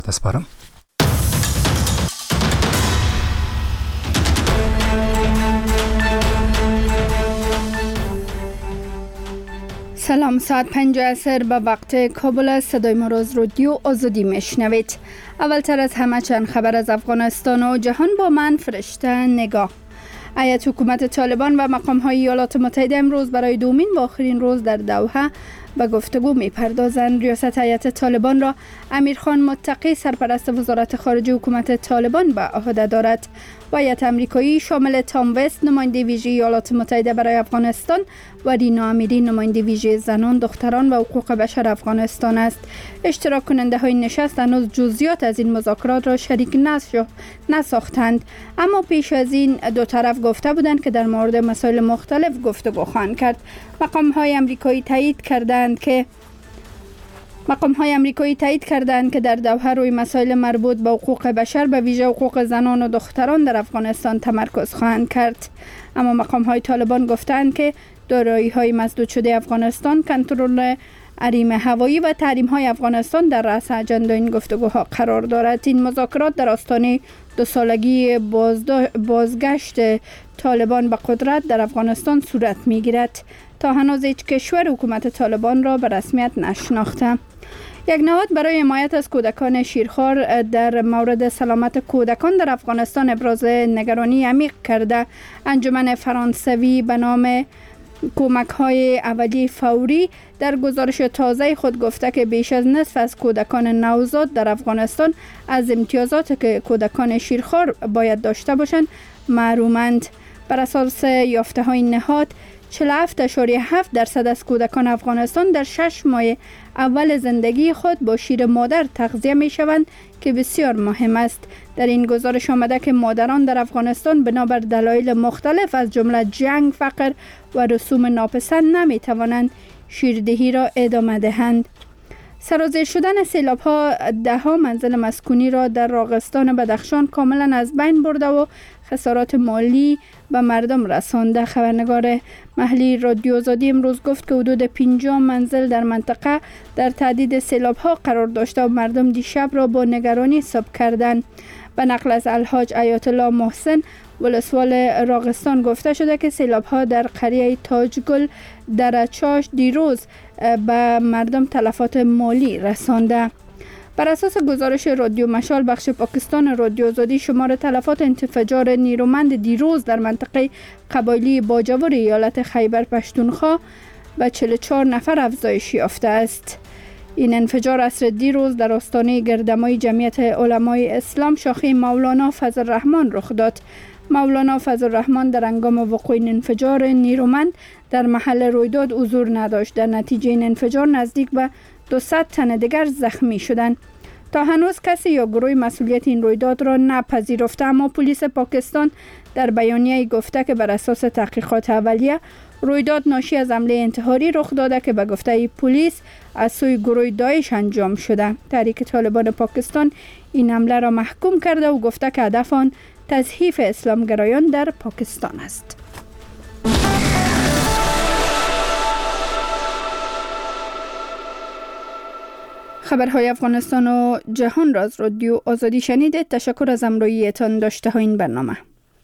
تسپارم. سلام، ساعت 5 عصر به وقت کابل است. صدای ما را از رادیو آزادی میشنوید. اولتر از همه چند خبر از افغانستان و جهان با من فرشته نگاه. هیئت حکومت طالبان و مقام‌های ایالات متحده امروز برای دومین و آخرین روز در دوحه به گفتگو می‌پردازند. ریاست هیئت طالبان را امیرخان متقی سرپرست وزارت خارجه حکومت طالبان به عهده دارد. و هیئت آمریکایی شامل تام وست نماینده ویژه ایالات متحده برای افغانستان و رینا امیری نماینده ویژه زنان، دختران و حقوق بشر افغانستان است. اشتراک کننده های نشست هنوز جزئیات از این مذاکرات را شریک نساختند، اما پیش از این دو طرف گفته بودند که در مورد مسائل مختلف گفتگو خواهند کرد. مقام های آمریکایی تایید کردند که در دوحه روی مسائل مربوط به حقوق بشر به ویژه حقوق زنان و دختران در افغانستان تمرکز خواهند کرد. اما مقام های طالبان گفتند که دارایی های مسدود شده افغانستان، کنترل حریم هوایی و تحریم های افغانستان در رأس اجنده این گفتگوها قرار دارد. این مذاکرات در آستانه 2 سالگی بازگشت طالبان به قدرت در افغانستان صورت می‌گیرد. تا هنوز هیچ کشور حکومت طالبان را به رسمیت نشناخته. یک نهاد برای حمایت از کودکان شیرخوار در مورد سلامت کودکان در افغانستان ابراز نگرانی عمیق کرده. انجمن فرانسوی به نام کمک‌های اولیه فوری در گزارش تازه خود گفته که بیش از نصف از کودکان نوزاد در افغانستان از امتیازات که کودکان شیرخوار باید داشته باشند محرومند. بر اساس یافته‌های نهاد 47.7% از کودکان افغانستان در 6 ماه اول زندگی خود با شیر مادر تغذیه می شوند که بسیار مهم است. در این گزارش آمده که مادران در افغانستان بنابر دلایل مختلف از جمله جنگ، فقر و رسوم ناپسند نمی توانند شیردهی را ادامه دهند. سرازیر شدن سیلاب‌ها 10 منزل مسکونی را در راغستان بدخشان کاملا از بین برده و خسارات مالی به مردم رسانده. خبرنگار محلی رادیو آزادی امروز گفت که حدود 50 منزل در منطقه در تهدید سیلاب‌ها قرار داشته و مردم دیشب را با نگرانی صبح کردند. به نقل از الحاج آیت الله محسن ولسوال راغستان گفته شده که سیلاب‌ها در قریه تاجگل در چاش دیروز به مردم تلفات مالی رسانده. بر اساس گزارش رادیو مشال بخش پاکستان رادیو آزادی، شمار تلفات انفجار نیرومند دیروز در منطقه قبایلی باجاور ایالت خیبر پشتونخوا به 44 نفر افزایش یافته است. این انفجار عصر دیروز در آستانه گردمای جمعیت علمای اسلام شاخه مولانا فضل الرحمن رخ داد. مولانا فضل الرحمن در هنگام وقوع این انفجار نیرومند در محل رویداد حضور نداشت. در نتیجه این انفجار نزدیک به 200 تن دیگر زخمی شدند. تا هنوز کسی یا گروه مسئولیت این رویداد را نپذیرفته، اما پلیس پاکستان در بیانیه گفته که بر اساس تحقیقات اولیه رویداد ناشی از حمله انتحاری رخ داده که به گفته پلیس از سوی گروه داعش انجام شده. تحریک طالبان پاکستان این حمله را محکوم کرده و گفته که هدف آن تضعیف اسلامگرایان در پاکستان است. خبرهای افغانستان و جهان را از رادیو آزادی شنیدید. تشکر از همراهیتان داشته ها این برنامه.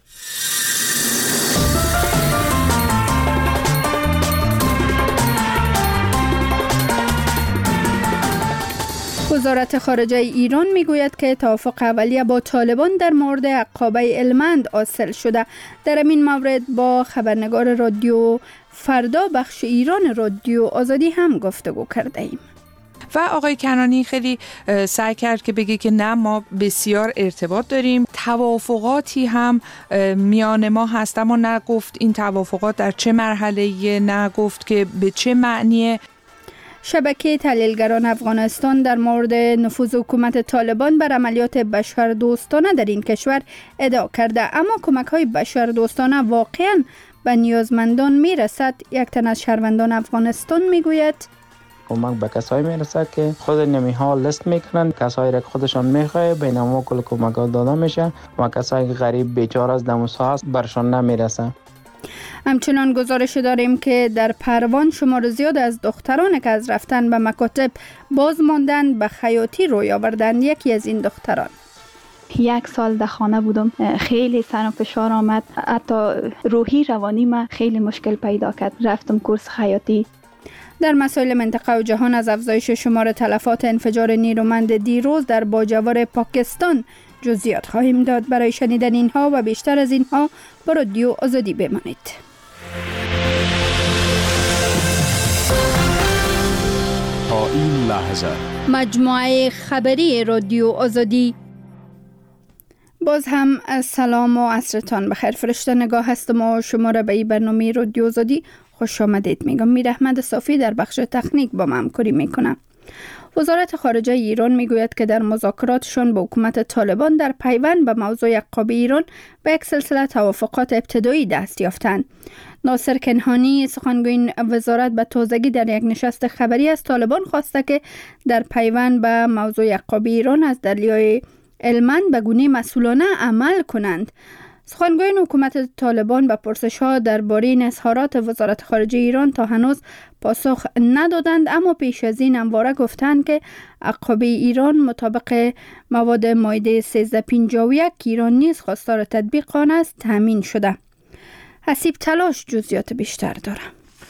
وزارت خارجه ایران میگوید که توافق اولیه با طالبان در مورد عقابه هلمند حاصل شده. در این مورد با خبرنگار رادیو فردا بخش ایران رادیو آزادی هم گفتگو کرده ایم. و آقای کنانی خیلی سعی کرد که بگه که نه، ما بسیار ارتباط داریم، توافقاتی هم میان ما هست، اما نگفت این توافقات در چه مرحله‌ایه، نگفت که به چه معنیه. شبکه تحلیلگران افغانستان در مورد نفوذ حکومت طالبان بر عملیات بشردوستانه در این کشور ادعا کرده، اما کمک‌های بشردوستانه واقعاً به نیازمندان میرسد. یک تن از شهروندان افغانستان میگوید کمک به کسایی میرسه که خود نمیها لیست میکنن، کسایی را که خودشان میخواه به نامو کل کمک ها داده میشه و کسایی که غریب بیچاره از دموسا هست برشان نمیرسه. همچنان گزارش داریم که در پروان شمار زیاد از دختران که از رفتن به مکاتب باز ماندن به خیاطی روی آوردند. یکی از این دختران: 1 سال در خانه بودم، خیلی سر و فشار آمد، حتی روحی روانی ما خیلی مشکل پیدا کرد. رفتم کورس خیاطی. در مسائل منطقه و جهان از افزایش شمار تلفات انفجار نیرومند دیروز در باجوار پاکستان جزئیات خواهیم داد. برای شنیدن اینها و بیشتر از اینها با رادیو آزادی بمانید. تا این لحظه مجموعه خبری رادیو آزادی. باز هم سلام و عصرتان بخیر. فرشته نگاه هستم و شما را به این برنامه رادیو آزادی خوش آمدید میگم. میر احمد صافی در بخش تکنیک با من همکاری میکنه. وزارت خارجه ایران میگوید که در مذاکراتشون با حکومت طالبان در پیوند به موضوع عقابه ایران به یک سلسله توافقات ابتدایی دست یافتند. ناصر کنعانی سخنگوی وزارت به تازگی در یک نشست خبری از طالبان خواسته که در پیوند به موضوع عقابه ایران از دریای هلمند به گونه مسئولانه عمل کنند. سخنگویان حکومت طالبان به پرسش‌ها درباره این اظهارات وزارت خارجه ایران تا هنوز پاسخ ندادند، اما پیش از این همواره گفتند که عقابه ایران مطابق مواد مایده 1351 که ایران نیز خواستار تطبیق آن است تامین شده. حسیب تلاش جزئیات بیشتر داره.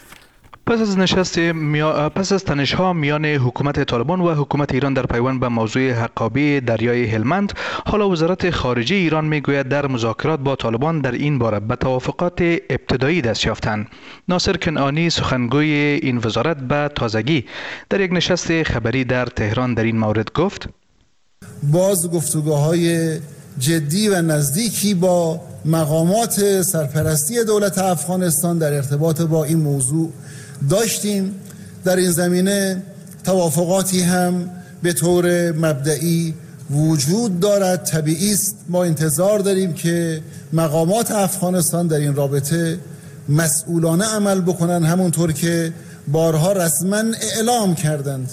پس از تنش‌ها میان حکومت طالبان و حکومت ایران در پیوند به موضوع عقابه دریای هلمند، حالا وزارت خارجه ایران میگوید در مذاکرات با طالبان در این باره به توافقات ابتدایی دست یافتند. ناصر کنعانی سخنگوی این وزارت به تازگی در یک نشست خبری در تهران در این مورد گفت: باز گفتگوهای جدی و نزدیکی با مقامات سرپرستی دولت افغانستان در ارتباط با این موضوع داشتیم. در این زمینه توافقاتی هم به طور مبدئی وجود دارد. طبیعی است ما انتظار داریم که مقامات افغانستان در این رابطه مسئولانه عمل بکنن، همونطور که بارها رسما اعلام کردند.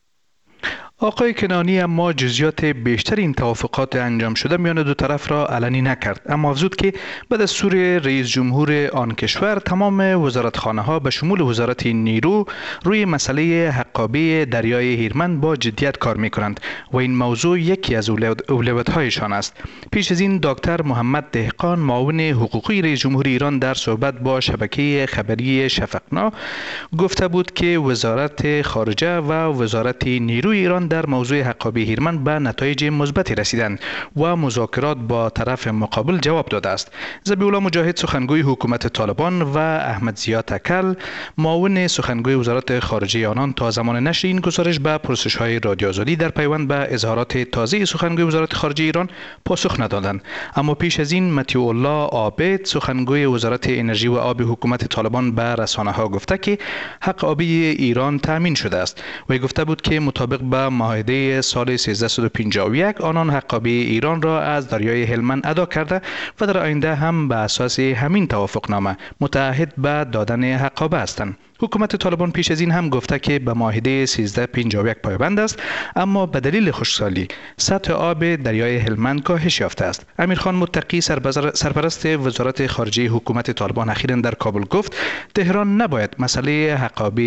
آقای کنعانی اما جزئیات بیشتر این توافقات انجام شده میان دو طرف را علنی نکرد، اما افزود که به دستور رئیس جمهور آن کشور تمام وزارتخانه‌ها به شمول وزارت نیرو روی مسئله عقابه دریای هلمند با جدیت کار می‌کنند و این موضوع یکی از اولویت‌هایشان است. پیش از این دکتر محمد دهقان معاون حقوقی رئیس جمهور ایران در صحبت با شبکه خبری شفقنا گفته بود که وزارت خارجه و وزارت نیروی ایران در موضوع عقابه هلمند به نتایج مثبتی رسیدند و مذاکرات با طرف مقابل جواب داده است. ذبیح‌الله مجاهد سخنگوی حکومت طالبان و احمد ضیا تکل معاون سخنگوی وزارت خارجه آنان تا زمان نشر این گزارش به پرسش‌های رادیو آزادی در پیوند به اظهارات تازه سخنگوی وزارت خارجه ایران پاسخ ندادند. اما پیش از این مطیع الله عابد سخنگوی وزارت انرژی و آب حکومت طالبان به رسانه‌ها گفته که حق آبی ایران تامین شده است و گفته بود که مطابق به معاهده سال 1351 آنان حق آبی ایران را از دریای هلمند ادا کرده و در آینده هم به اساس همین توافقنامه متعهد به دادن حق آب هستند. حکومت طالبان پیش از این هم گفته که به معاهده 1351 پایبند است، اما به دلیل خشکسالی سطح آب دریای هلمند کاهش یافته است. امیرخان متقی سرپرست وزارت خارجه حکومت طالبان اخیراً در کابل گفت تهران نباید مسئله حق آب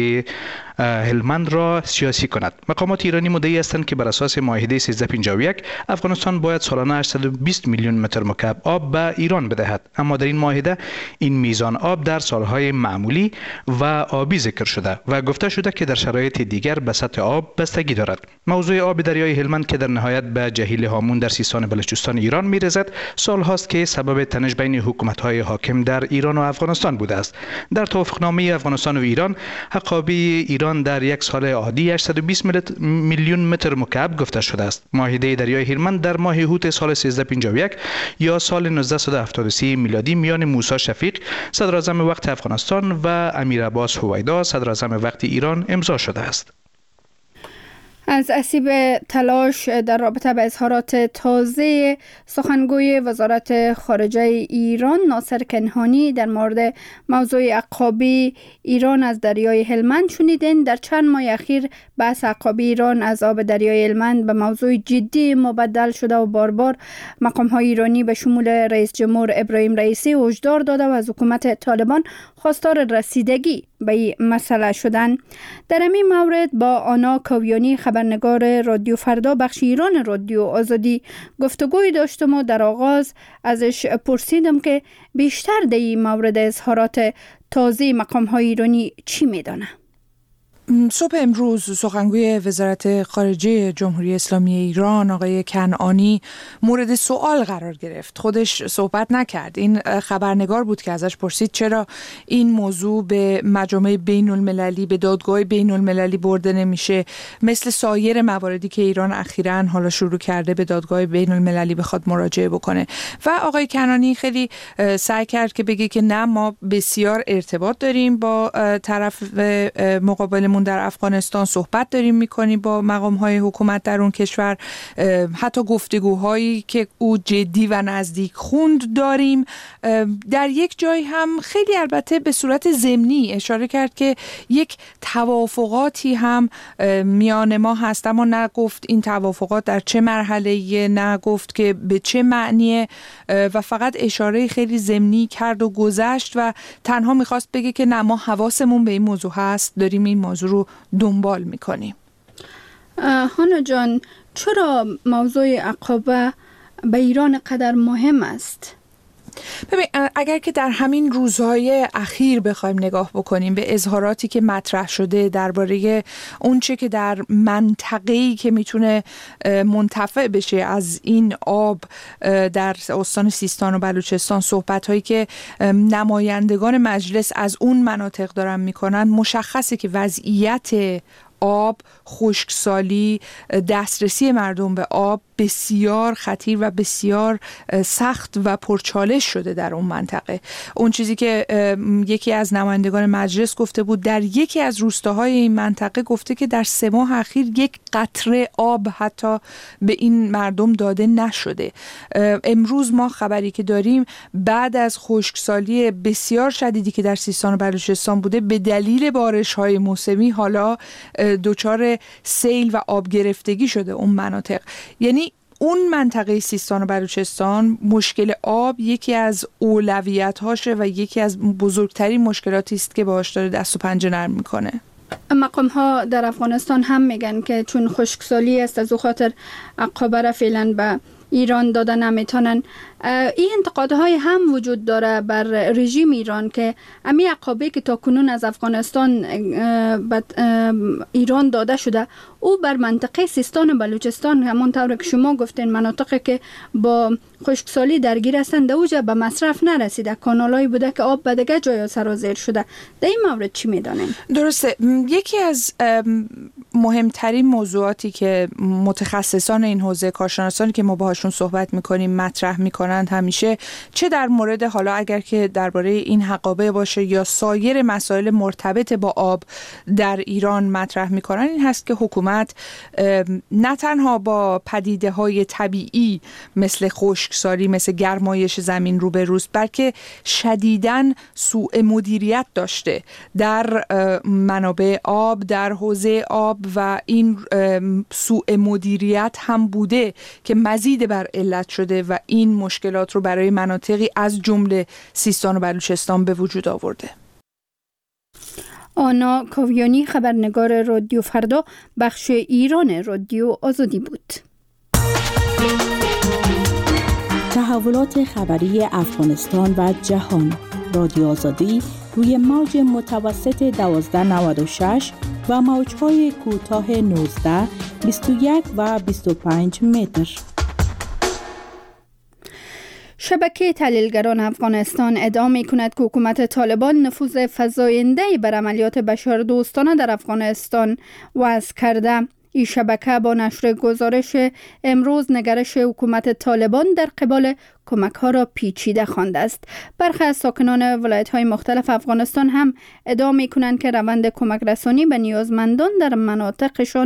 هلمند را سیاسی کند. مقامات ایرانی مدعی هستند که بر اساس معاهده 1351 افغانستان باید سالانه 820 میلیون متر مکعب آب به ایران بدهد، اما در این معاهده این میزان آب در سالهای معمولی و آبی ذکر شده و گفته شده که در شرایط دیگر به سطح آب بستگی دارد. موضوع آب دریای هلمند که در نهایت به جهیل هامون در سیستان بلوچستان ایران میرسد، سال هاست که سبب تنش بین حکومت‌های حاکم در ایران و افغانستان بوده است. در توافقنامه افغانستان و ایران حق آبی ایران در یک سال عادی 820 میلیون متر مکعب گفته شده است. معاهده دریای هلمند در ماه اوت سال 1351 یا سال 1973 میلادی میان موسی شفیق صدر اعظم وقت افغانستان و امیر عباس هویدا صدر اعظم وقت ایران امضا شده است. از اسیب تلاش در رابطه با اظهارات تازه سخنگوی وزارت خارجه ایران ناصر کنعانی در مورد موضوع عقابی ایران از دریای هلمند شنیدین. در چند ماه اخیر بحث عقابی ایران از آب دریای هلمند به موضوع جدی مبدل شده و بار بار مقام‌های ایرانی به شمول رئیس جمهور ابراهیم رئیسی هشدار داده و از حکومت طالبان خواستار رسیدگی به این مسئله شدن. در این مورد با آنا کاویانی خبرنگار رادیو فردا بخش ایران رادیو آزادی گفتگوی داشتم و در آغاز ازش پرسیدم که بیشتر در این مورد اظهارات تازه مقام‌های ایرانی چی میدانه. صبح امروز سخنگوی وزارت خارجه جمهوری اسلامی ایران آقای کنعانی مورد سوال قرار گرفت. خودش صحبت نکرد. این خبرنگار بود که ازش پرسید چرا این موضوع به مجامع بین المللی، به دادگاه بین المللی برده نمیشه، مثل سایر مواردی که ایران اخیراً حالا شروع کرده به دادگاه بین المللی بخواد مراجعه بکنه. و آقای کنعانی خیلی سعی کرد که بگه که نه، ما بسیار ارتباط داریم با طرف مقابلمون در افغانستان، صحبت داریم میکنیم با مقام‌های حکومت در اون کشور، حتی گفتگوهایی که او جدی و نزدیک خوند داریم. در یک جای هم خیلی البته به صورت ضمنی اشاره کرد که یک توافقاتی هم میان ما هست، اما نه گفت این توافقات در چه مرحله‌ایه، نه گفت که به چه معنیه و فقط اشاره خیلی ضمنی کرد و گذشت و تنها میخواست بگه که نه، ما حواسمون به این موضوع هست، داریم این موضوع رو دنبال میکنیم. هانا جان، چرا موضوع عقابه به ایران قدر مهم است؟ ببین، اگر که در همین روزهای اخیر بخوایم نگاه بکنیم به اظهاراتی که مطرح شده درباره اونچه که در منطقه‌ای که میتونه منتفع بشه از این آب در استان سیستان و بلوچستان، صحبت‌هایی که نمایندگان مجلس از اون مناطق دارن میکنن، مشخصه که وضعیت آب، خشکسالی، دسترسی مردم به آب بسیار خطیر و بسیار سخت و پرچالش شده در اون منطقه. اون چیزی که یکی از نمایندگان مجلس گفته بود در یکی از روستاهای این منطقه، گفته که در 3 ماه اخیر یک قطره آب حتی به این مردم داده نشده. امروز ما خبری که داریم بعد از خشکسالی بسیار شدیدی که در سیستان و بلوچستان بوده، به دلیل بارش‌های موسمی حالا دچار سیل و آب گرفتگی شده اون مناطق. یعنی اون منطقه سیستان و بلوچستان مشکل آب یکی از اولویت‌هاشه و یکی از بزرگترین مشکلاتی است که باهاش داره دست و پنجه نرم میکنه. مقام‌ها در افغانستان هم میگن که چون خشکسالی است از او خاطر عقابه را فعلا به ایران داده نمیتونن. این انتقادهای هم وجود داره بر رژیم ایران که امی عقابه که تا کنون از افغانستان به ایران داده شده، او بر منطقه سیستان و بلوچستان، همانطور که شما گفتین مناطقی که با خشکسالی درگیر هستند، اوجا به مصرف نرسیده، کانالایی بوده که آب به دیگه جای سرازیر شده. در این مورد چی میدانین؟ درسته. یکی از مهمترین موضوعاتی که متخصصان این حوزه، کارشناسانی که ما باهاشون صحبت میکنیم مطرح میکنند همیشه، چه در مورد حالا اگر که درباره این حقابه باشه یا سایر مسائل مرتبط با آب در ایران مطرح میکنن، این هست که حکومت نه تنها با پدیده‌های طبیعی مثل خشکسالی، مثل گرمایش زمین روبروست، بلکه شدیداً سوء مدیریت داشته در منابع آب، در حوزه آب، و این سوء مدیریت هم بوده که مزید بر علت شده و این مشکلات رو برای مناطقی از جمله سیستان و بلوچستان به وجود آورده. آنا کاویانی خبرنگار رادیو فردا بخش ایران رادیو آزادی بود. تحولات خبری افغانستان و جهان. رادیو آزادی روی موج متوسط 1296 و موج‌های کوتاه 19، 21 و 25 متر. شبکه تحلیلگران افغانستان ادعا می‌کند که حکومت طالبان نفوذ فزاینده‌ای بر عملیات بشردوستانه در افغانستان وضع کرده. این شبکه با نشر گزارش امروز نگرش حکومت طالبان در قبال کمک‌ها را پیچیده خوانده است. برخی از ساکنان ولایت‌های مختلف افغانستان هم ادعا می‌کنند که روند کمک رسانی به نیازمندان در مناطقشان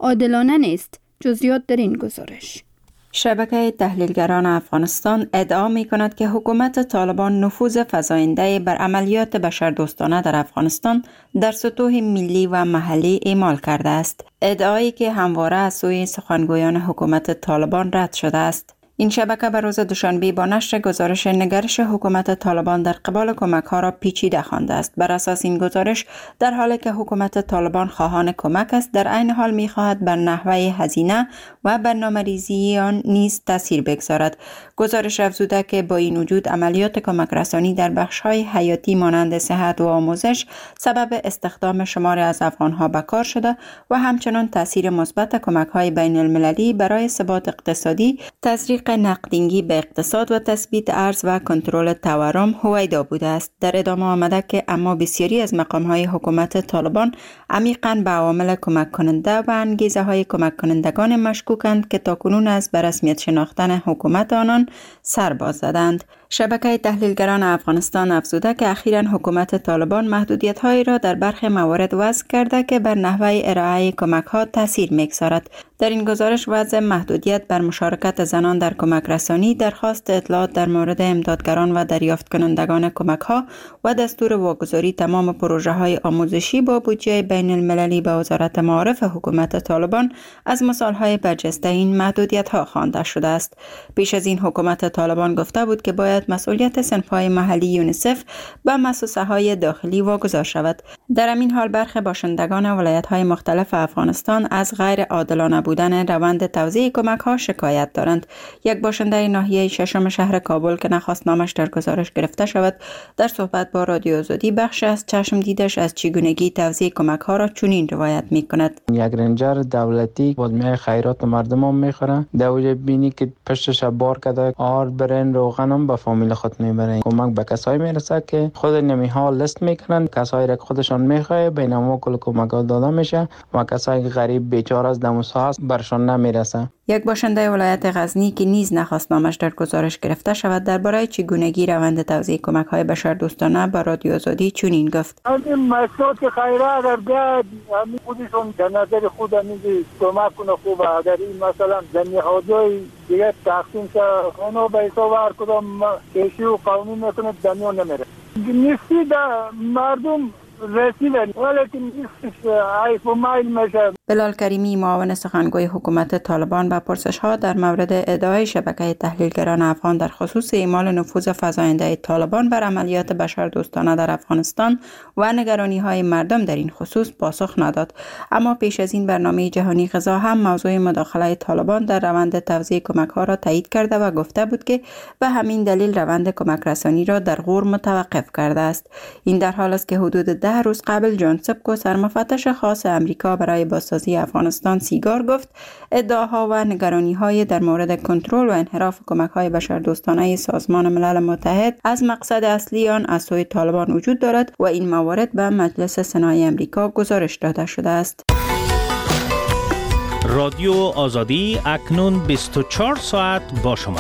عادلانه نیست. جزئیات در این گزارش. شبکه تحلیلگران افغانستان ادعا می کند که حکومت طالبان نفوذ فزاینده بر عملیات بشردوستانه در افغانستان در سطوح ملی و محلی اعمال کرده است. ادعایی که همواره از سوی سخنگویان حکومت طالبان رد شده است. این شبکه بر روز دوشنبه با نشر گزارش نگرش حکومت طالبان در قبال کمک‌ها را پیچیده خوانده است. بر اساس این گزارش، در حالی که حکومت طالبان خواهان کمک است، در عین حال می‌خواهد بر نحوه هزینه و برنامه‌ریزی آن نیز تاثیر بگذارد. گزارش افزوده که با این وجود عملیات کمک رسانی در بخش‌های حیاتی مانند صحت و آموزش سبب استخدام شماری از افغان‌ها به کار شده و همچنان تاثیر مثبت کمک‌های بین‌المللی برای ثبات اقتصادی، تزریق نقدینگی به اقتصاد و تثبیت ارز و کنترل تورم هویدا بوده است. در ادامه آمده که اما بسیاری از مقام‌های حکومت طالبان عمیقاً به عوامل کمک کننده و انگیزه‌های کمک کنندگان مشکوکند که تاکنون از به رسمیت شناختن حکومت آنان سر باز زدند. شبکه تحلیلگران افغانستان افزوده که اخیراً حکومت طالبان محدودیت‌هایی را در برخی موارد وضع کرده که بر نحوه ارائه کمک‌ها تاثیر می‌گذارد. در این گزارش وضع محدودیت بر مشارکت زنان در کمک رسانی، درخواست اطلاعات در مورد امدادگران و دریافت کنندگان کمک‌ها و دستور واگذاری تمام پروژه‌های آموزشی با بودجه بین‌المللی به وزارت معارف حکومت طالبان از مثال‌های برجسته این محدودیت‌ها خوانده شده است. پیش از این حکومت طالبان گفته بود که باید مسئولیت صنف‌های محلی یونیسف به مؤسسه‌های داخلی واگذار شود. در همین حال برخی باشندگان ولایت‌های مختلف افغانستان از غیر عادلانه بودن روند توزیع کمک‌ها شکایت دارند. یک باشنده ناحیه ششم شهر کابل که نخواست نامش در گزارش گرفته شود، در صحبت با رادیو آزادی بخش از چشم دیدش از چگونگی توزیع کمک‌ها را چنین روایت می‌کند. یک رنجر دولتی بازمی خیرات مردم هم می‌خوره. دوجه بینی که پشتش بار کرده آر برن روغنم به فامیل خود میبرن. کمک به کسایی میرسه که خود نمی‌ها لیست میکنن، کسایی را که خودشان میخواه بینما کل کمک‌ها داده میشه و کسایی که غریب بیچاره از دموسا هست برشان نمیرسه. یک باشنده ولایت غزنی که نیز نخواست نامش در گزارش گرفته شود درباره چگونگی روند توزیع کمک‌های بشردوستانه به رادیو آزادی چنین گفت: این مسئولات خیره اگر بیاد همین خودشون در نظر خود میگه کمک کنه خوبه. اگر این مثلا زمین‌های دیگه تقسیم شه خانه به حساب هر کدام کشی و قانون میکنه دنیا نمیره. نیستی در مردم رسیدن ولیکن نیستش عیف و مایل میشه. بلال کریمی معاون سخنگوی حکومت طالبان به پرسش‌ها در مورد ادعای شبکه تحلیلگران افغان در خصوص اعمال نفوذ فزاینده طالبان بر عملیات بشردوستانه در افغانستان و نگرانی‌های مردم در این خصوص پاسخ نداد. اما پیش از این برنامه جهانی غذا هم موضوع مداخله طالبان در روند توزیع کمک‌ها را تایید کرده و گفته بود که به همین دلیل روند کمک رسانی را در غور متوقف کرده است. این در حال است که حدود 10 روز قبل جان سبکو سرمفتش خاص امریکا برای بازسازی افغانستان سیگار گفت ادعاها و نگرانی‌های در مورد کنترل و انحراف کمک‌های بشردوستانه سازمان ملل متحد از مقصد اصلی آن از سوی طالبان وجود دارد و این موارد به مجلس سنای امریکا گزارش داده شده است. رادیو آزادی اکنون 24 ساعت با شما.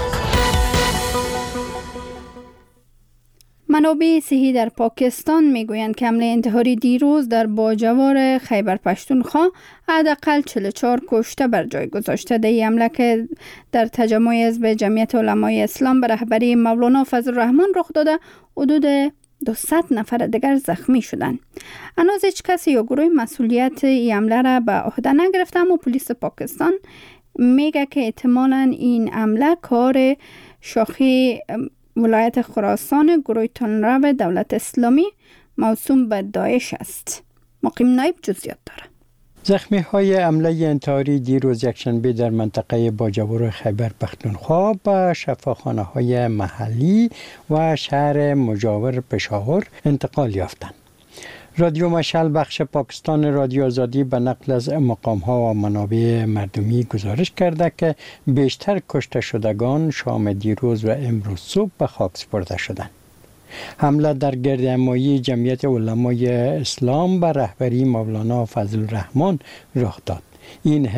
منابع صحی در پاکستان میگویند که حمله انتحاری دیروز در باجوار خیبر پختونخوا حداقل 44 کشته بر جای گذاشته. در این حمله که در تجمع حزب جمعیت علمای اسلام به رهبری مولانا فضل الرحمن رخ داده، حدود 200 نفر دیگر زخمی شدند. هنوز هیچ کسی یا گروه مسئولیت این حمله را به عهده نگرفته، اما پلیس پاکستان میگه که احتمالاً این حمله کار شاخه ولایت خراسان گروه تنرو دولت اسلامی موسوم به داعش است. مقیم نایب جزئیات داره. زخمی های حمله انتحاری دیروز یکشنبه در منطقه باجوار خیبر پختونخوا به شفاخانه های محلی و شهر مجاور پشاور انتقال یافتند. رادیو مشعل بخش پاکستان رادیو آزادی به نقل از مقام‌ها و منابع مردمی گزارش کرده که بیشتر کشته شدگان شام دیروز و امروز صبح به خاک سپرده شدند. حمله در گردهمایی جمعیت علمای اسلام به رهبری مولانا فضل الرحمن رخ داد. این حزب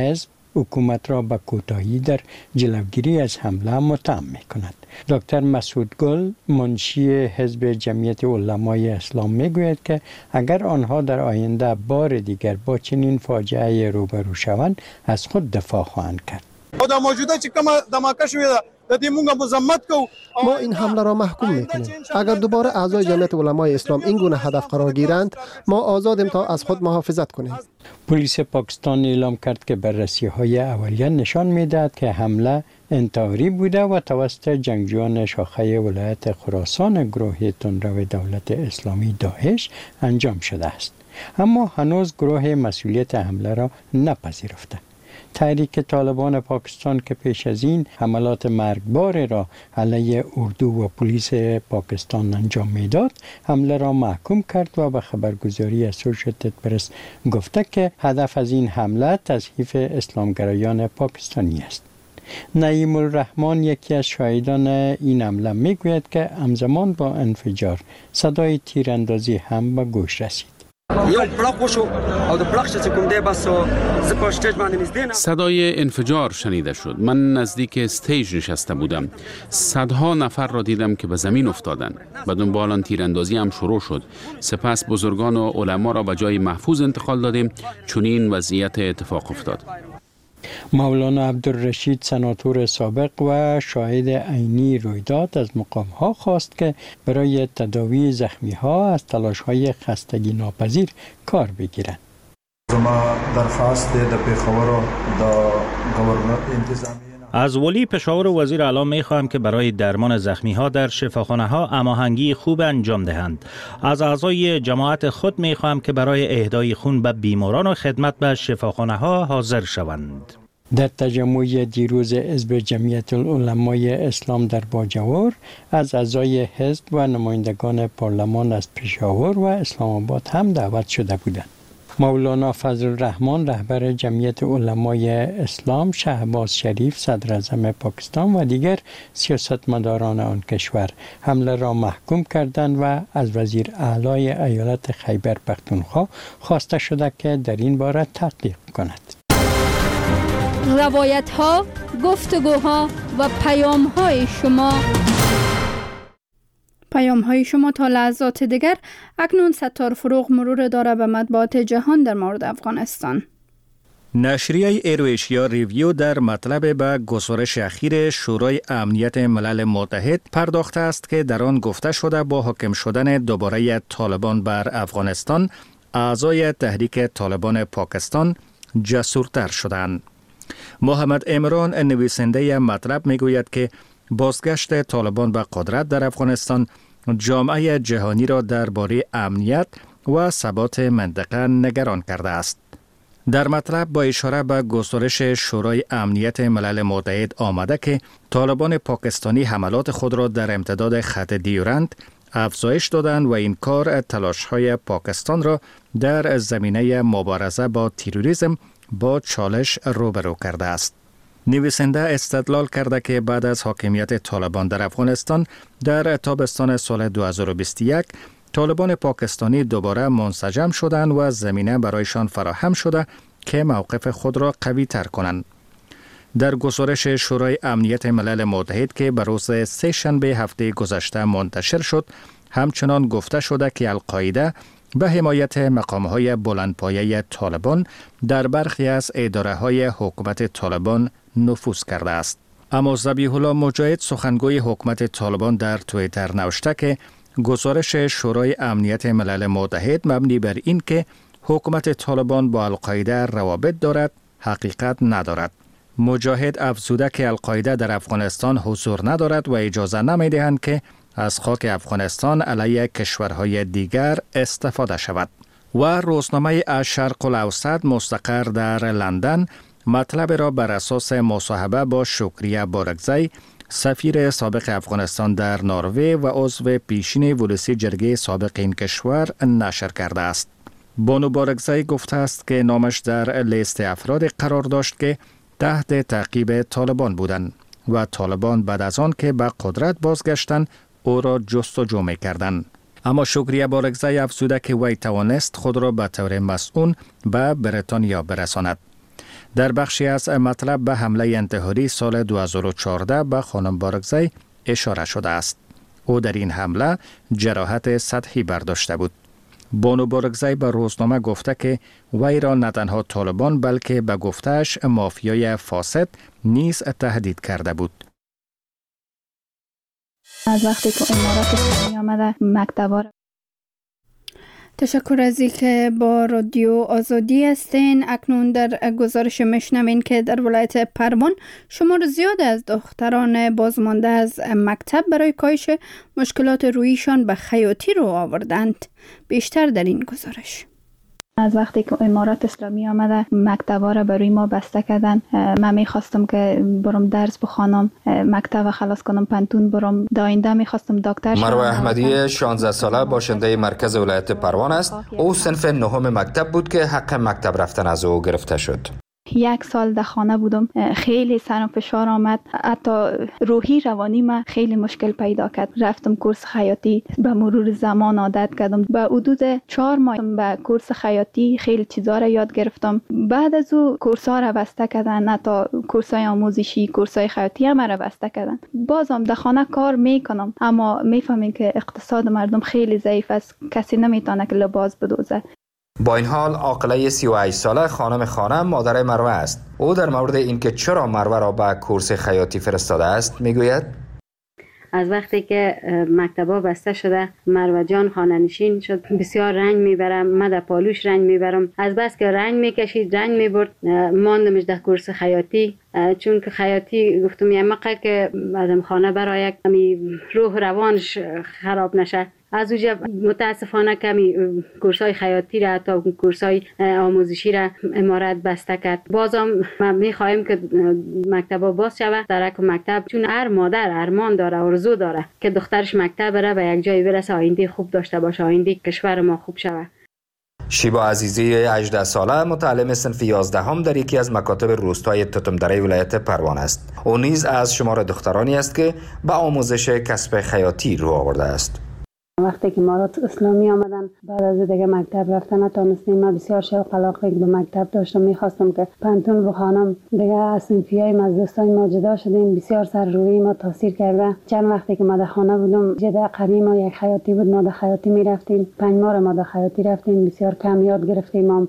حکومت را به کوتاهی در جلوگیری از حمله متهم می کند. دکتر مسعود گل منشی حزب جمعیت علمای اسلام می گوید که اگر آنها در آینده بار دیگر با چنین فاجعه روبرو شوند از خود دفاع خواهند کرد. دا موجوده چې کومه دماکه شوې ده د دې موږ مذمت کوو. ما این حمله را محکوم میکنیم. اگر دوباره اعضای جمعیت علمای اسلام این گونه هدف قرار گیرند ما آزادیم تا از خود محافظت کنیم. پلیس پاکستان اعلام کرد که بررسی‌های اولیه نشان می‌دهد که حمله انتحاری بوده و توسط جنگجویان شاخه ولایت خراسان گروه تندرو دولت اسلامی داعش انجام شده است. اما هنوز گروه مسئولیت حمله را نپذیرفته. تحریک طالبان پاکستان که پیش از این حملات مرگبار را علیه اردو و پلیس پاکستان انجام میداد، حمله را محکوم کرد و به خبرگزاری اسوشیتد پرس گفته که هدف از این حمله تضعیف اسلامگرایان پاکستانی است. نعیم الرحمن یکی از شاهدان این حمله میگوید که همزمان با انفجار صدای تیراندازی هم به گوش رسید. صدای انفجار شنیده شد. من نزدیک استیج نشسته بودم. صدها نفر را دیدم که به زمین افتادند. به دنبال آن تیراندازی هم شروع شد. سپس بزرگان و علما را به جای محفوظ انتقال دادیم چون این وضعیت اتفاق افتاد. مولانا عبدالرشید سناتور سابق و شاهد عینی رویداد از مقام‌ها خواست که برای تداوی زخمی‌ها از تلاش‌های خستگی ناپذیر کار بگیرند. از ولی پشاور و وزیر اعلی می‌خواهم که برای درمان زخمی‌ها در شفاخانه‌ها هماهنگی خوب انجام دهند. از اعضای جماعت خود می‌خواهم که برای اهدای خون به بیماران و خدمت به شفاخانه‌ها حاضر شوند. در تجمع دیروز حزب جمعیت العلمای اسلام در باجوور از اعضای حزب و نمایندگان پارلمان از پشاور و اسلام آباد هم دعوت شده بودند. مولانا فضل الرحمن رهبر جمعیت علمای اسلام، شهباز شریف صدر اعظم پاکستان و دیگر سیاستمداران آن کشور حمله را محکوم کردند و از وزیر اعلی ایالت خیبر پختونخوا خواسته شده که در این باره تحقیق کند. روایت ها، گفتگوها و پیام های شما تا لحظات دیگر. اکنون ستار فروغ مرور داره به مطبوعات جهان در مورد افغانستان. نشریه ایرویشیا ریویو در مطلب به گزارش اخیر شورای امنیت ملل متحد پرداخته است که در آن گفته شده با حاکم شدن دوباره طالبان بر افغانستان، اعضای تحریک طالبان پاکستان جسورتر شدند. محمد عمران نویسنده مطلب میگوید که بازگشت طالبان به قدرت در افغانستان جامعه جهانی را درباره امنیت و ثبات منطقه نگران کرده است. در مطلب با اشاره به گزارش شورای امنیت ملل متحد آمده که طالبان پاکستانی حملات خود را در امتداد خط دیورند افزایش دادند و این کار تلاش‌های پاکستان را در زمینه مبارزه با تروریسم با چالش روبرو کرده است. نویسنده استدلال کرده که بعد از حاکمیت طالبان در افغانستان در تابستان سال 2021 طالبان پاکستانی دوباره منسجم شدند و زمینه برایشان فراهم شده که موقف خود را قوی تر کنند. در گزارش شورای امنیت ملل متحد که به روز سه‌شنبه هفته گذشته منتشر شد، همچنان گفته شده که القاعده به حمایت مقام‌های بلندپایه طالبان در برخی از اداره‌های حکومت طالبان نفوذ کرده است. اما ذبیح الله مجاهد سخنگوی حکومت طالبان در توییتر نوشته که گزارش شورای امنیت ملل متحد مبنی بر این که حکومت طالبان با القاعده روابط دارد، حقیقت ندارد. مجاهد افزوده که القاعده در افغانستان حضور ندارد و اجازه نمی‌دهند که از خاک افغانستان علیه کشورهای دیگر استفاده شود. و روزنامه الشرق الاوسط مستقر در لندن مطلب را بر اساس مصاحبه با شکریه بارکزی، سفیر سابق افغانستان در نروژ و عضو پیشین ولسی جرگه سابق این کشور نشر کرده است. بانو بارکزی گفته است که نامش در لیست افراد قرار داشت که تحت تعقیب طالبان بودند و طالبان بعد از آن که به قدرت بازگشتند او را جستجو می‌کردند. اما شکریه بارکزی افزوده که وی توانست خود را به طور مسئول به بریتانیا برساند. در بخشی از مطلب به حمله انتحاری سال 2014 به خانم بارکزی اشاره شده است. او در این حمله جراحت سطحی برداشته بود. بانو بارکزی به روزنامه گفته که وی را نه تنها طالبان بلکه به گفته‌اش مافیای فاسد نیز تهدید کرده بود. از وقتی که امارات اسلامی آمده مکتبا. تشکر از اینکه با رادیو آزادی هستین. اکنون در گزارش میشنوین که در ولایت پروان شمار زیاد از دختران بازمانده از مکتب برای کاهش مشکلات رویشان به خیاطی رو آوردند. بیشتر در این گزارش. از وقتی که امارات اسلامی آمده مکتبا را برای ما بسته کردن. من میخواستم که برم درس بخوانم، مکتب خلاص کنم، پنتون برم، داینده میخواستم دکتر شم. مروه احمدی 16 ساله باشنده مرکز ولایت پروان است. او صنف نهم مکتب بود که حق مکتب رفتن از او گرفته شد. 1 سال در خانه بودم، خیلی سر و فشار آمد، حتی روحی روانی ما خیلی مشکل پیدا کرد. رفتم کورس خیاطی، به مرور زمان عادت کردم. به حدود 4 ماه به کورس خیاطی خیلی چیزا را یاد گرفتم. بعد از او کورس ها را بسته کردن، حتی کورس های آموزشی، کورس های خیاطی هم را بسته کردن. بازم در خانه کار میکنم، اما میفهمیم که اقتصاد مردم خیلی ضعیف است، کسی نمیتونه که لباس بدوزه. با این حال عاقله 38 ساله خانم خانم مادر مروه است. او در مورد اینکه چرا مروه را به کورس خیاطی فرستاده است میگوید: از وقتی که مکتبا بسته شده مروه جان خانه نشین شد، بسیار رنگ میبرم، من در پالوش رنگ میبرم. از بس که رنگ میکشید رنگ میبرد، ماندمش در کورس خیاطی. چون که خیاطی گفتم یه مقه که آدم خانه برای روح روانش خراب نشه. از اوجه متاسفانه کمی کورسای خیاطی را تا کورسای آموزشی را امارات بسته کرد. بازم ما میخواهیم که مکتبا باز شود. در مکتب چون هر مادر ارمان داره، آرزو داره که دخترش مکتب بره به یک جای برسه، آینده خوب داشته باشه، آینده کشور ما خوب شود. شیبا عزیزی 18 ساله متعلم صنف 11 در یکی از مکاتب روستای تتمدره ولایت پروان است. او نیز از شمار دخترانی است که به آموزش کسب خیاطی رو آورده است. وقتی که امارات اسلامی آمدن بعد از دیگه مکتب رفتن نتونستیم. من بسیار شوق علاقه به مکتب داشتم، میخواستم که پنتون بخوانم. دیگه از صنفیای مجلسای ما جدا شدیم، بسیار سر روی ما تاثیر کرده. چند وقتی که ما در خانه بودم جدا قریب ما یک خیاطی بود، ما در خیاطی میرفتیم. 5 ماه ما در خیاطی رفتیم، بسیار کم یاد گرفتیم.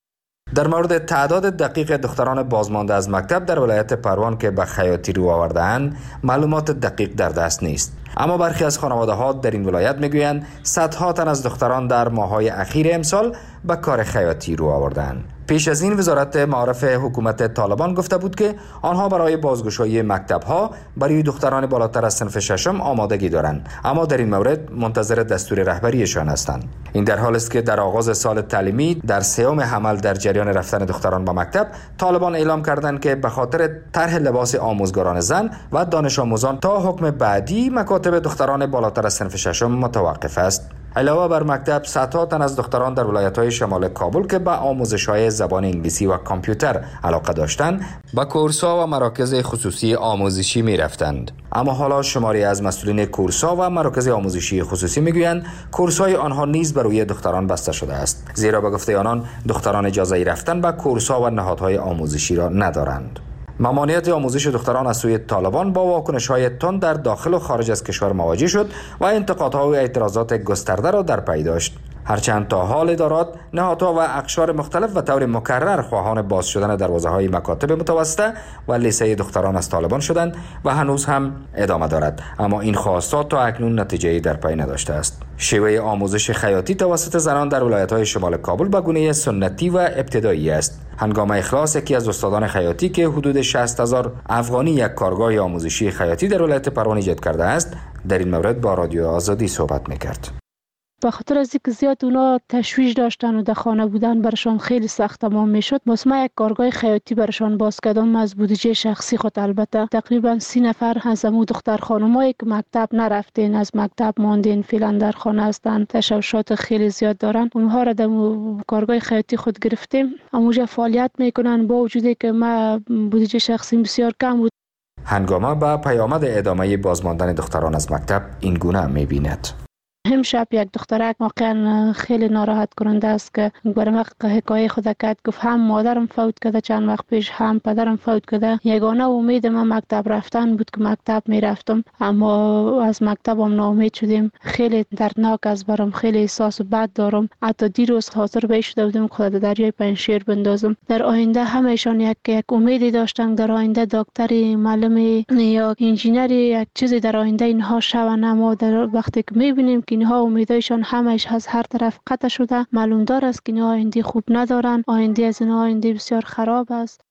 در مورد تعداد دقیق دختران بازمانده از مکتب در ولایت پروان که به خیاطی رو آورده‌اند معلومات دقیق در دست نیست، اما برخی از خانواده‌ها در این ولایت میگویند صدها تن از دختران در ماه‌های اخیر امسال به کار خیاطی رو آورده‌اند. پیش از این وزارت معارف حکومت طالبان گفته بود که آنها برای بازگشایی مکتب‌ها برای دختران بالاتر از صنف 6 آمادگی دارند، اما در این مورد منتظر دستور رهبریشان هستند. این در حالی است که در آغاز سال تعلیمی در سوم حمل در جریان رفتن دختران به مکتب، طالبان اعلام کردند که به خاطر طرح لباس آموزگاران زن و دانش آموزان تا حکم بعدی مکاتب دختران بالاتر از صنف 6 متوقف است. علاوه بر مکتب، صدها تن از دختران در ولایت‌های شمال کابل که به آموزش‌های زبان انگلیسی و کامپیوتر علاقه داشتند، به کورس‌ها و مراکز خصوصی آموزشی می‌رفتند. اما حالا شماری از مسئولین کورس‌ها و مراکز آموزشی خصوصی می‌گویند کورس‌های آنها نیز برای دختران بسته شده است، زیرا به گفته آنان دختران اجازه رفتن به کورس‌ها و نهادهای آموزشی را ندارند. ممانعت آموزش دختران از سوی طالبان با واکنش‌های تند در داخل و خارج از کشور مواجه شد و انتقادها و اعتراضات گسترده را در پی داشت. هرچند تا حال ادارات، نهادها و اقشار مختلف و طور مکرر خواهان باز شدن دروازه‌های مکاتب متوسطه و لیسه دختران از طالبان شدند و هنوز هم ادامه دارد، اما این خواستات تا اکنون نتیجه‌ای در پی نداشته است. شیوه آموزش خیاطی توسط زنان در ولایت‌های شمال کابل به گونه سنتی و ابتدایی است. هنگام اخلاص یکی از استادان خیاطی که حدود 60,000 افغانی یک کارگاه آموزشی خیاطی در ولایت پروان ایجاد کرده است، در این مورد با رادیو آزادی صحبت می‌کرد. به خاطر از اینکه زیاد اونا تشویش داشتن و در خانه بودن برشان خیلی سخت تمام میشد، ما یک کارگاه خیاطی برشان باز کردم از بودجه شخصی خود. البته تقریبا 30 نفر از امو دختر خانمایی که مکتب نرفتین، از مکتب ماندین، فعلا در خانه هستن، تشوشات خیلی زیاد دارن، اونها را در کارگاه خیاطی خود گرفتیم. اونجا فعالیت میکنن با وجودی که ما بودجه شخصی بسیار کم بود. هنگامه با پیامد ادامه بازماندن دختران از مکتب این گونه میبیند: امشب یک دخترک واقعا خیلی ناراحت کننده است که برام حکایت خود کرد. گفت هم مادرم فوت کرده چند وقت پیش، هم پدرم فوت کرده. یگانه امید من مکتب رفتن بود که مکتب میرفتم، اما از مکتبم ناامید شدیم. خیلی دردناک است برام، خیلی احساس بد دارم. حتی دیروز حاضر به شده بودم خود دریای پنجشیر بندازم. در آینده همهشان یک امیدی داشتن، در آینده دکتری، معلمی یا انجینری، یک چیزی در آینده اینها شون. اما در وقتی که میبینیم که اینها امیدایشان همش از هر طرف قطع شده، معلوم دار است که اینها آینده خوب ندارن. آینده از اینها آینده بسیار خراب است.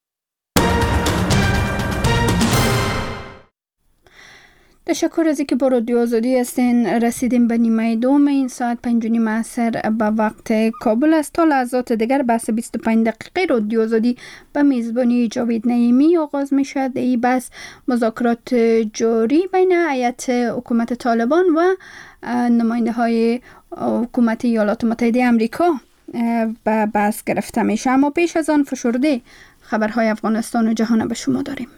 تشکر از اینکه با رادیو آزادی هستین. رسیدیم به نیمه دوم این ساعت 5:30 عصر به وقت کابل است. تا لحظات دیگر بحث 25 دقیقه رادیو آزادی به میزبانی جاوید نعیمی آغاز می شد. این بحث مذاکرات جاری بین هیئت حکومت طالبان و نماینده های حکومت ایالات متحده آمریکا به بحث گرفته میشه. اما پیش از آن فشرده خبرهای افغانستان و جهان به شما داریم.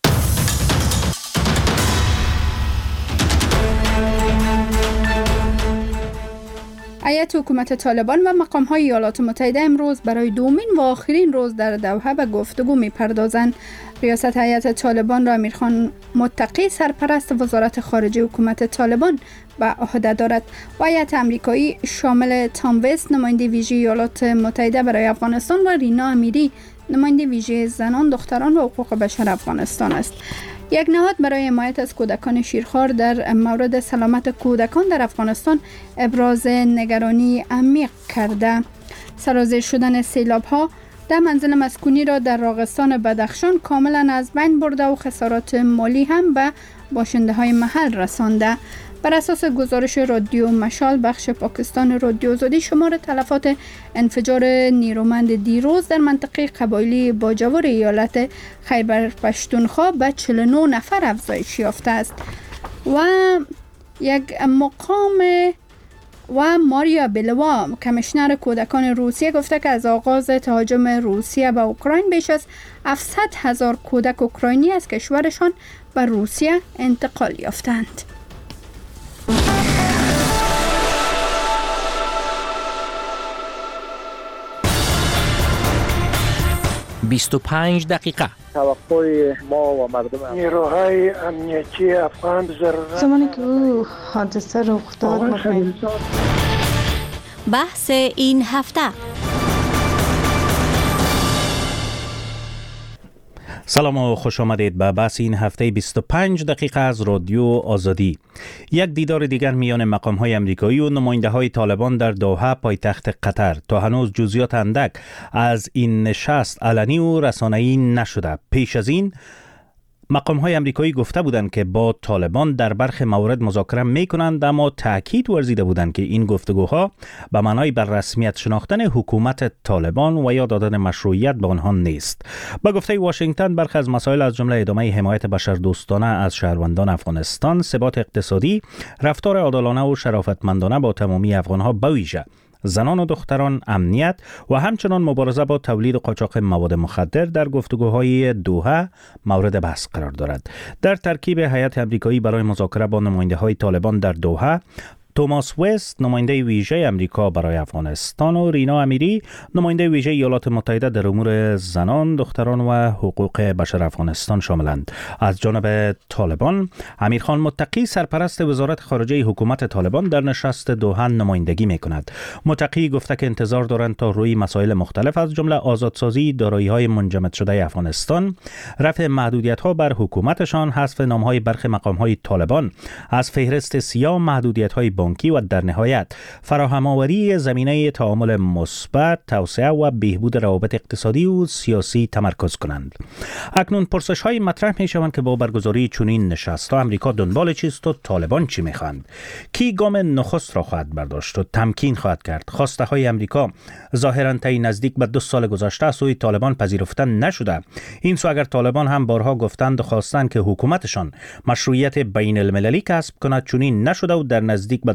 هیئت حکومت طالبان و مقام‌های ایالات متحده امروز برای دومین و آخرین روز در دوحه به گفتگو می‌پردازند. ریاست هیئت طالبان را امیرخان متقی سرپرست وزارت خارجه حکومت طالبان به عهده دارد و هیئت آمریکایی شامل تام وست نماینده ویژه ایالات متحده برای افغانستان و رینا امیری نماینده ویژه زنان، دختران و حقوق بشر افغانستان است. یک نهاد برای حمایت از کودکان شیرخوار در مورد سلامت کودکان در افغانستان ابراز نگرانی عمیق کرده. سرازیر شدن سیلاب‌ها در منزل مسکونی را در راغستان بدخشان کاملا از بین برده و خسارات مالی هم به باشنده‌های محل رسانده. بر اساس گزارش رادیو مشال بخش پاکستان رادیو آزادی، شمار تلفات انفجار نیرومند دیروز در منطقه قبایلی باجوور ایالت خیبر پشتونخوا به 49 نفر افزایش یافته است و یک مقام و ماریا بلوا کمیشنر کودکان روسیه گفته که از آغاز تهاجم روسیه به اوکراین بیش از 700,000 کودک اوکراینی از کشورشان به روسیه انتقال یافتند. 25 دقیقه. توقع ما و مردم نیروهای امنیتی افغان ضرورت زمانی که او حادثه رخ داد بحث این هفته. سلام و خوش آمدید به بحث این هفته 25 دقیقه از رادیو آزادی. یک دیدار دیگر میان مقام‌های امریکایی و نماینده‌های طالبان در دوحه پایتخت قطر. تا هنوز جزئیات اندک از این نشست علنی و رسانه‌ای نشده. پیش از این مقام‌های امریکایی گفته بودند که با طالبان در برخی موارد مذاکره می‌کنند، اما تأکید ورزیده بودند که این گفتگوها به معنای بر رسمیت شناختن حکومت طالبان و یا دادن مشروعیت به آنها نیست. با گفته واشنگتن، برخی از مسائل از جمله ادامه حمایت بشردوستانه از شهروندان افغانستان، ثبات اقتصادی، رفتار عادلانه و شرافتمندانه با تمامی افغان‌ها به ویژه زنان و دختران، امنیت و همچنان مبارزه با تولید و قاچاق مواد مخدر در گفتگوهای دوحه مورد بحث قرار دارد. در ترکیب هیئت امریکایی برای مذاکره با نماینده‌های طالبان در دوحه، توماس وست نماینده ویژه امریکا برای افغانستان و رینا امیری نماینده ویژه ایالات متحده در امور زنان، دختران و حقوق بشر افغانستان شاملند. از جانب طالبان، امیرخان متقی سرپرست وزارت خارجه حکومت طالبان در نشست دوحه نمایندگی می‌کند. متقی گفته که انتظار دارند تا روی مسائل مختلف از جمله آزادسازی دارایی‌های منجمد شده افغانستان، رفع محدودیت‌ها بر حکومتشان، حذف نام‌های برخی مقام‌های طالبان از فهرست سیاه محدودیت‌های بانکی و در نهایت فراهم‌آوری زمینه تعامل مثبت، توسعه و بهبود روابط اقتصادی و سیاسی تمرکز کنند. اکنون پرسش‌های مطرح می‌شوند که با برگزاری چنین نشست‌ها امریکا دنبال چیست و طالبان چی می‌خواهند؟ کی گام نخست را خواهد برداشت و تمکین خواهد کرد؟ خواسته‌های امریکا ظاهراً طی نزدیک به 2 سال گذشته از سوی طالبان پذیرفته نشده. این سو اگر طالبان هم بارها گفتند و خواستند که حکومتشان مشروعیت بین المللی کسب کند، چنین نشده و در نزدیک به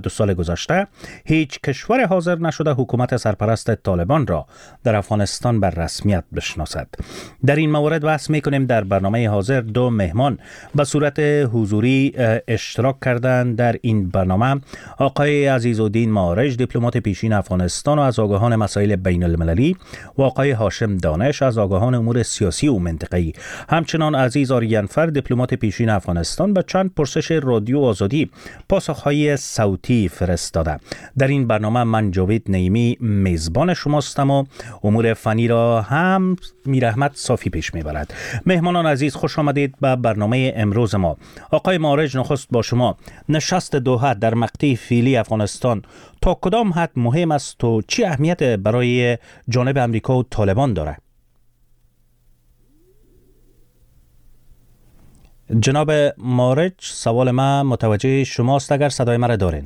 2 سال گذشته هیچ کشور حاضر نشده حکومت سرپرست طالبان را در افغانستان بر رسمیت بشناسد. در این مورد بحث می‌کنیم. در برنامه حاضر 2 مهمان به صورت حضوری اشتراک کردند در این برنامه. آقای عزیزالدین معارج، دیپلمات پیشین افغانستان و از آگاهان مسائل بین المللی، و آقای هاشم دانش از آگاهان امور سیاسی و منطقه‌ای. همچنان عزیز آریانفر، دیپلمات پیشین افغانستان، به چند پرسش رادیو آزادی پاسخهای صوتی فرستاده. در این برنامه من جاوید نعیمی میزبان شماستم و امور فنی را هم میر احمد صافی پیش میبرد. مهمانان عزیز، خوش آمدید به برنامه امروز ما. آقای معارج، نخست با شما. نشست دوحه در مقطع فعلی افغانستان تا کدام حد مهم است و چی اهمیت برای جانب امریکا و طالبان داره؟ جناب معارج، سوال من متوجه شماست اگر صدای مرا دارین.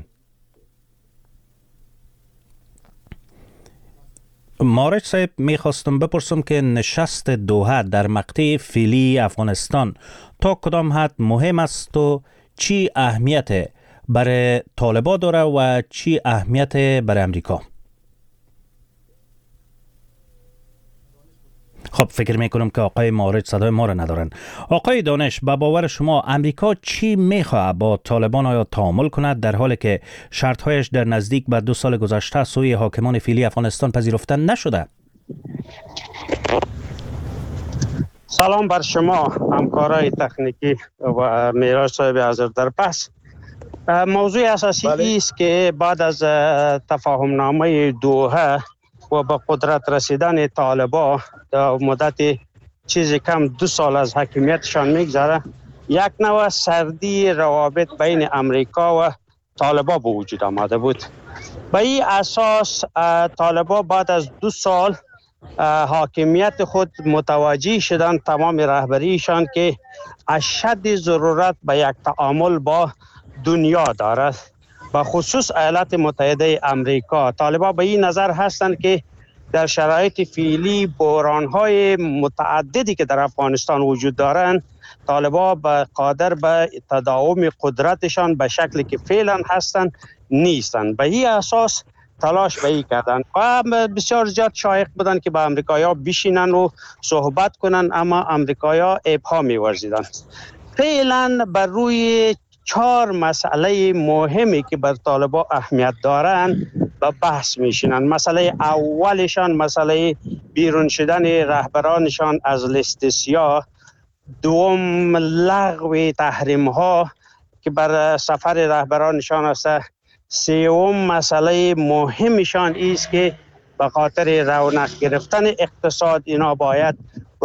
معارج صاحب، میخواستم بپرسم که نشست دوحه در مقطع فعلی افغانستان تا کدام حد مهم است و چی اهمیت برای طالبان داره و چی اهمیت برای امریکا؟ خب فکر میکنم که آقای معارج صدای ما را ندارن. آقای دانش، به باور شما امریکا چی میخواه با طالبان آیا تعامل کند در حالی که شرطهایش در نزدیک به 2 سال گذشته سوی حاکمان فعلی افغانستان پذیرفته نشده؟ سلام بر شما همکارای تکنیکی و میراج صاحب حاضر در پس. موضوع اساسی است که بعد از تفاهم نامه دوحه و به قدرت رسیدن طالبان در مدت چیزی کم 2 سال از حاکمیتشان میگذره، یک نوع سردی روابط بین امریکا و طالبان به وجود آمده بود. به این اساس طالبان بعد از 2 سال حاکمیت خود متوجه شدن، تمام رهبریشان، که اشد ضرورت به یک تعامل با دنیا دارد، به خصوص ایالات متحده امریکا. طالبان به این نظر هستند که در شرایط فعلی بحران‌های متعددی که در افغانستان وجود دارند، طالبان قادر به تداوم قدرتشان به شکلی که فعلا هستند نیستند. به این اساس تلاش به این کردند و بسیار زیاد شایق بودند که با امریکایی‌ها بشینن و صحبت کنن، اما امریکایی‌ها ابهام می‌ورزیدند. فعلا بر روی 4 مسئله مهمی که بر طالبان اهمیت دارند به بحث میشینند. مسئله اولشان مسئله بیرون شدن رهبرانشان از لیست سیاه، دوم لغو تحریم ها که بر سفر رهبرانشان است، سوم مسئله مهمشان است که به خاطر رونق گرفتن اقتصاد اینا باید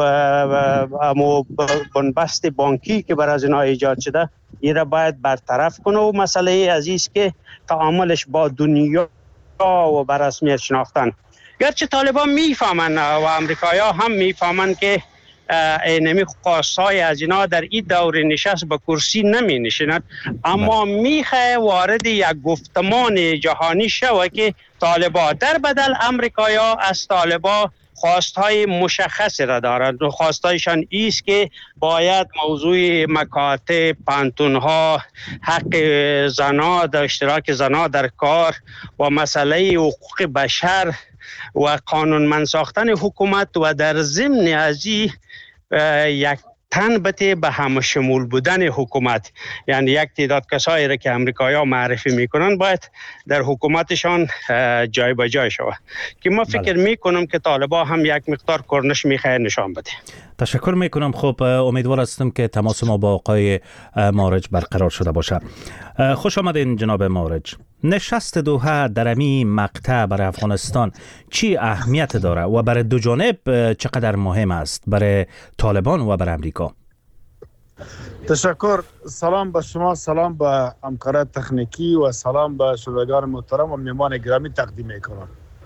بنبست بانکی که بر از اینا ایجاد شده این را باید برطرف کنه، و مسئله عزیز که تعاملش با دنیا و بر رسمیت شناختن. گرچه طالبان میفهمن و امریکایی‌ها هم میفهمن که اینمی خواستای از اینا در این دور نشست به کرسی نمی نشیند، اما میخواه وارد یک گفتمان جهانی شوه که طالبان در بدل امریکایی‌ها از طالبان خواستهای مشخصی را دارند. خواستایشان ایست که باید موضوع مکاتب، پانتونها، حق زنان در اشتراک زنان در کار و مسئله حقوق بشر و قانونمند ساختن حکومت و در ضمن از یک تنبته به همه شمول بودن حکومت، یعنی یک تعداد کسایی را که امریکایی‌ها معرفی میکنن باید در حکومتشان جای به جای شود، که ما فکر میکنم که طالبان هم یک مقدار کرنش میخواه نشان بده. تشکر میکنم. خب امیدوار هستم که تماس ما با آقای معارج برقرار شده باشه. خوش آمدین جناب معارج. نشست دوحه در امی مقطع برای افغانستان چی اهمیت داره و برای دو جانب چقدر مهم است، برای طالبان و برای امریکا؟ تشکر. سلام به شما، سلام به همکاران تکنیکی و سلام به شنوندگان محترم و مهمان گرامی تقدیم میکنم.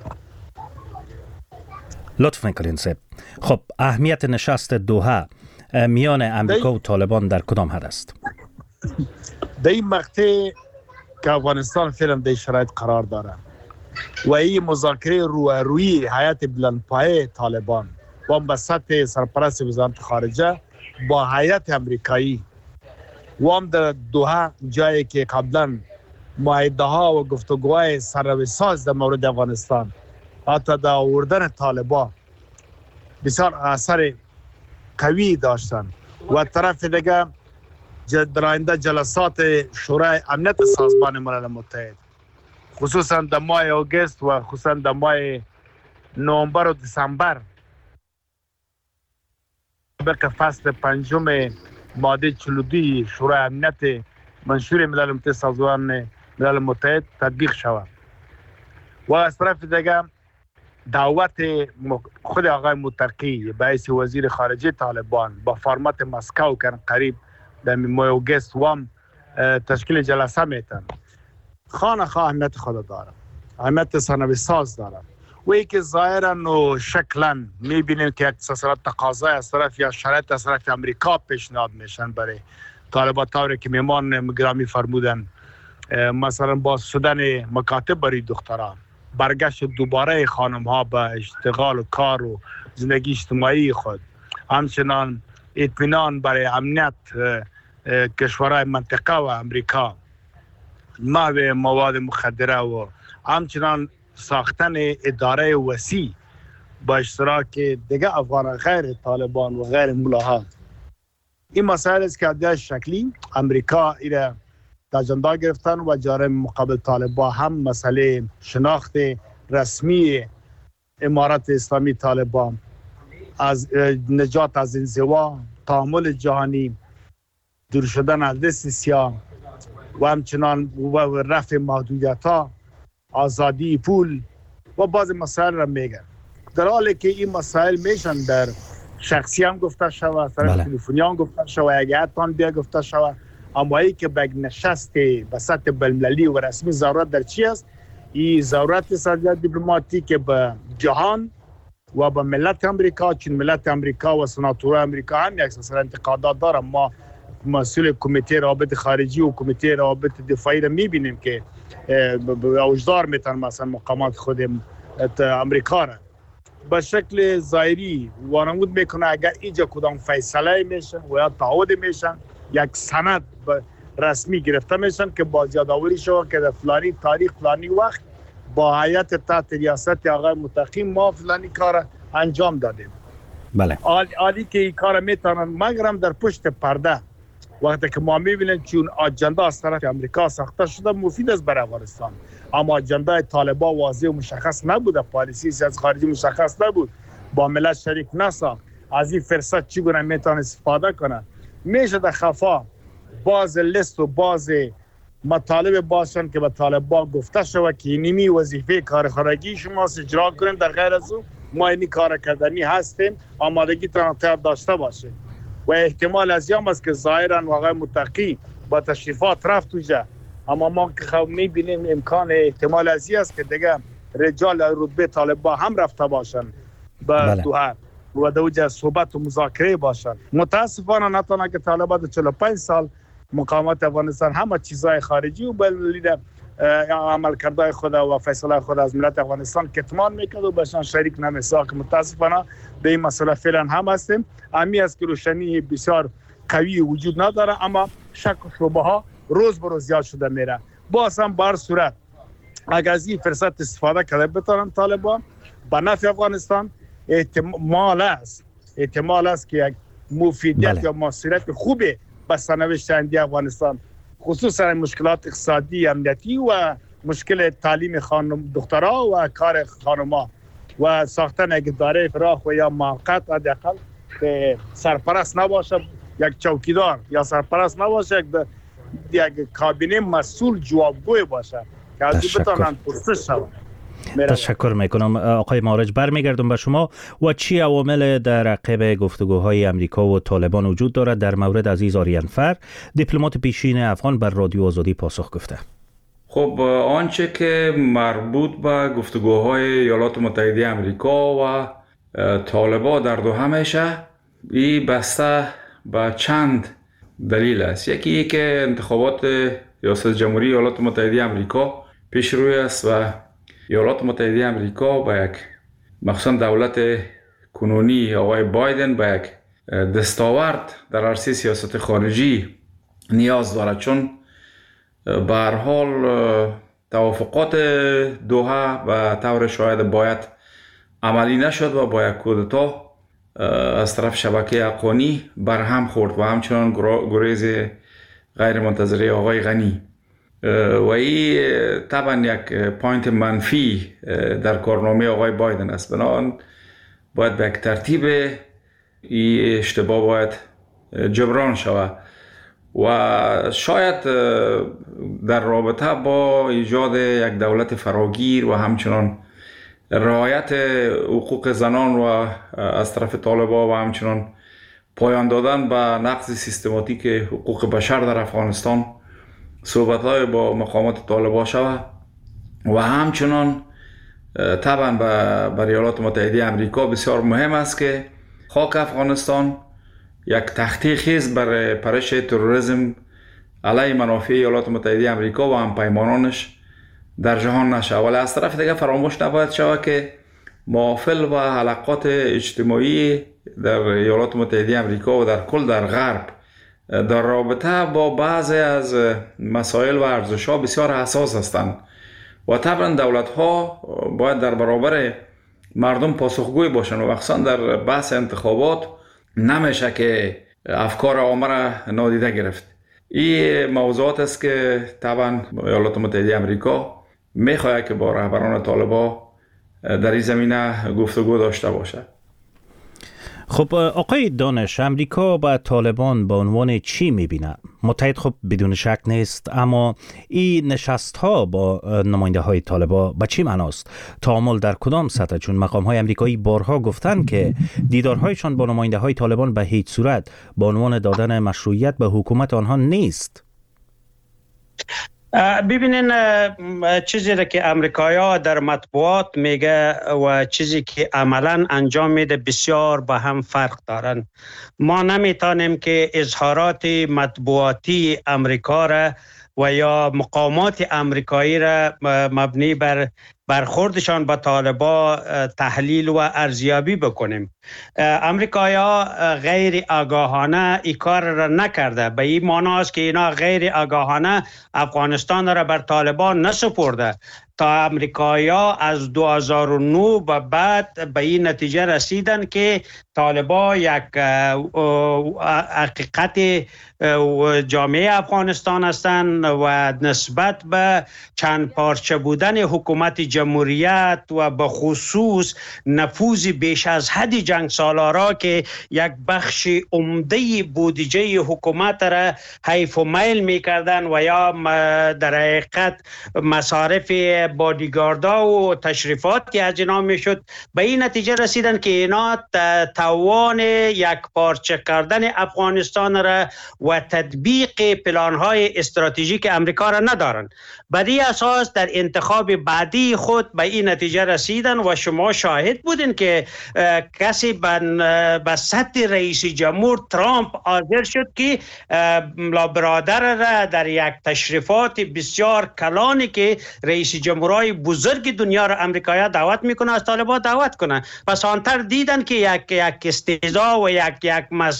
لطف میکنین صاحب. خب اهمیت نشست دوحه میان امریکا و طالبان در کدام حد است؟ در این مقطع که افغانستان فعلا در شرایط قرار داره و این مذاکره روی هیئت بلندپایه طالبان و به سطح سرپرست وزارت خارجه با هیئت امریکایی و هم در دوحه، جایی که قبلا معاهده ها و گفتگوهای سرنوشت‌ساز در مورد افغانستان حتی در آوردن طالبان بسیار اثر قوی داشتن و طرف دیگه در آینده جلسات شورای امنیت سازمان ملل متحد خصوصا در ماه آگوست و خصوصا در ماه نوامبر و دسامبر طبق فصل 5 ماده 42 شورای امنیت منشور ملل متحد سازمان ملل متحد تطبیق شود و از طرف دیگه دعوت خود آقای متقی به حیث وزیر خارجه طالبان با فرمت مسکو کردن قریب در ماه آگوست وام تشکیل جلسه میتن خانه اهمیت خود داره اهمیت سرنوشت ساز داره و اینکه ظاهرا و شکلا میبینیم که اقتصاد تقاضای از طرف یا شرایط از طرف امریکا پیشنهاد میشن برای طالبان طوری که میمان گرامی فرمودن مثلا باز شدن مکاتب برای دختران برگشت دوباره خانم ها به اشتغال و کار و زندگی اجتماعی خود همچنان اطمینان برای امنیت کشورهای منطقه و امریکا محو مواد مخدره و همچنان ساختن اداره وسیع با اشتراک دیگه افغان غیر طالبان و غیر ملاها. این مسائل است که در شکلی امریکا ایره در اجندا گرفتن و جانب مقابل طالبان هم مسئله شناخت رسمی امارت اسلامی طالبان از نجات از انزوا، تعامل جهانی، دور شدن از دست سیاه و همچنان رفع محدودیت‌ها، آزادی پول و بعض مسائل را میگن. در حالی که این مسائل میشن در شخصی هم گفته شود، طرف تلفنی هم گفته شود، اگه حتی بیا گفته شود، اما ای که به نشست به سطح بین‌المللی و رسمی ضرورت در چی است؟ این ضرورت سیاست دیپلماتیک به جهان و به ملت امریکا، چون ملت امریکا و سناتورای امریکا هم یک اساسا انتقادات دارن. ما مسئول کمیته روابط خارجی و کمیته روابط دفاعی را میبینیم که اوجدار میتن مثلا مقامات خود امریکا را به شکل ظاهری وانمود میکنه. اگر اینجا کدام فیصله میشن و یا تعهد میشن، یک سند رسمی گرفته میشن که باز یادآوری شود که در فلانی تاریخ فلانی وقت با هیئت تحت ریاست آقای متقی ما فلانی کار انجام دادیم. بله. عالی که این کار میتونن، مگرم در پشت پرده وقتی که ما میبینیم چون اجندا از طرف امریکا ساخته شده مفید است برای افغانستان، اما اجندای طالبان واضح و مشخص نبوده، پالیسی سیاست خارجی مشخص نبود، با ملت شریک نساخت. از این فرصت چگونه میتونه استفاده کنه؟ میشه در خفا باز لیست و باز مطالب باشن که به طالبان گفته شود که اینمی وظیفه کار خارجی شما اجرا کنین، در غیر از اون ما اینی کار کردنی هستیم، آمادگی تان داشته باشه. و احتمال از یام است که ظاهرا آقای متقی با تشریفات رفت اونجا، اما ما که خب میبینیم امکان احتمال از است که دیگه رجال رتبه طالبان هم رفته باشن به دوحه و در اونجا صحبت و مذاکره باشن. متاسفانه نتونه که طالبان 45 سال مقامات افغانستان همه چیزهای خارجی و بلید عمل کرده خود و فیصله خود از ملت افغانستان کتمان میکرد و بهشان شریک نمیساخت. متاسفانه به این مسئله فعلا هم هستیم. امی است که روشنی بسیار قوی وجود نداره، اما شک و شبهه ها روز به روز زیاد شده میره. باز هم بر صورت اگر از این فرصت استفاده کرده بتونن طالبان به نفع افغانستان، احتمال است که یک مفیدیت یا مؤثریت خوبه به سرنوشت آینده افغانستان، خصوصا مشکلات اقتصادی، امنیتی و مشکل تعلیم دخترها و کار خانم‌ها و ساختن یک اداره فراخ و یا موقت حداقل که سرپرست نباشه یک چوکیدار یا سرپرست نباشه یک کابینه مسئول جوابگوی باشه که از این بتونن پرسش شود. تشکر میکنم آقای مارج. برمیگردم به شما. و چی عوامل در عقب گفتگوهای امریکا و طالبان وجود دارد؟ در مورد عزیز آریانفر، دیپلمات پیشین افغان، بر رادیو آزادی پاسخ گفته. خب آنچه که مربوط به گفتگوهای ایالات متحده امریکا و طالبان در دوحه میشه، این بسته به چند دلیل است. یکی که انتخابات ریاست جمهوری ایالات متحده امریکا پیش روی است و ایالات متحده امریکا با یک مخصوصا دولت کنونی آقای بایدن با یک دستاورد در عرصه سیاست خارجی نیاز دارد، چون به هر حال توافقات دوحه به طور شاید باید عملی نشد و با یک کودتا از طرف شبکه افغانی برهم خورد و همچنان گریز غیر منتظره آقای غنی و این طبعا یک پوینت منفی در کارنامه آقای بایدن است. بنابراین باید به یک ترتیب این اشتباه باید جبران شود و شاید در رابطه با ایجاد یک دولت فراگیر و همچنان رعایت حقوق زنان و از طرف طالبان و همچنان پایان دادن به نقض سیستماتیک حقوق بشر در افغانستان صحبت‌های با مقامات طالبان شود و همچنان طبعا برای ایالات متحده آمریکا بسیار مهم است که خاک افغانستان یک تخته خیز برای پرش تروریسم علیه منافع ایالات متحده آمریکا و همپیمانانش در جهان نشه. ولی از طرف دیگه فراموش نباید شود که محافل و حلقات اجتماعی در ایالات متحده آمریکا و در کل در غرب در رابطه با بعضی از مسائل و ارزش‌ها بسیار حساس هستند و طبعا دولت‌ها باید در برابر مردم پاسخگوی باشند و مخصوصا در بحث انتخابات نمیشه که افکار عامه را نادیده گرفت. این موضوعات است که طبعا ایالات متحده آمریکا میخواهد که با رهبران طالبان در این زمینه گفتگو داشته باشد. خب آقای دانش، امریکا با طالبان به عنوان چی میبینه؟ متحد خب بدون شک نیست، اما این نشست ها با نماینده های طالبان به چی معناست؟ تعامل در کدام سطح؟ چون مقام های امریکایی بارها گفتن که دیدارهایشان با نماینده های طالبان به هیچ صورت به عنوان دادن مشروعیت به حکومت آنها نیست. ببینین چیزی را که امریکایی‌ها در مطبوعات میگه و چیزی که عملا انجام میده بسیار با هم فرق دارن. ما نمیتونیم که اظهارات مطبوعاتی امریکا را و یا مقامات امریکایی را مبنی بر برخوردشان با طالبان تحلیل و ارزیابی بکنیم. امریکایی‌ها غیر آگاهانه این کار را نکرده، به این معنی است که اینا غیر آگاهانه افغانستان را بر طالبان نسپرده. تا امریکایی‌ها از 2009 به بعد به این نتیجه رسیدن که طالبان یک حقیقت جامعه افغانستان هستند و نسبت به چند پارچه بودن حکومت جمهوریت و به خصوص نفوذ بیش از حد جنگ سالارا که یک بخش عمده بودجه حکومت را حیف و میل می‌کردند و یا در حقیقت مصارف بادیگاردا و تشریفات از اینا میشد، به این نتیجه رسیدن که اینا توان یک پارچه کردن افغانستان را و تطبیق پلان‌های استراتژیک امریکا را ندارند. بر این اساس در انتخاب بعدی خود به این نتیجه رسیدن و شما شاهد بودین که کسی به سطح رئیس جمهور ترامپ حاضر شد که برادر را در یک تشریفات بسیار کلانی که رئیس جمهورهای بزرگ دنیا را امریکایی دعوت میکنه از طالبان دعوت کنه. پس آنتر دیدن که یک استهزاء و یک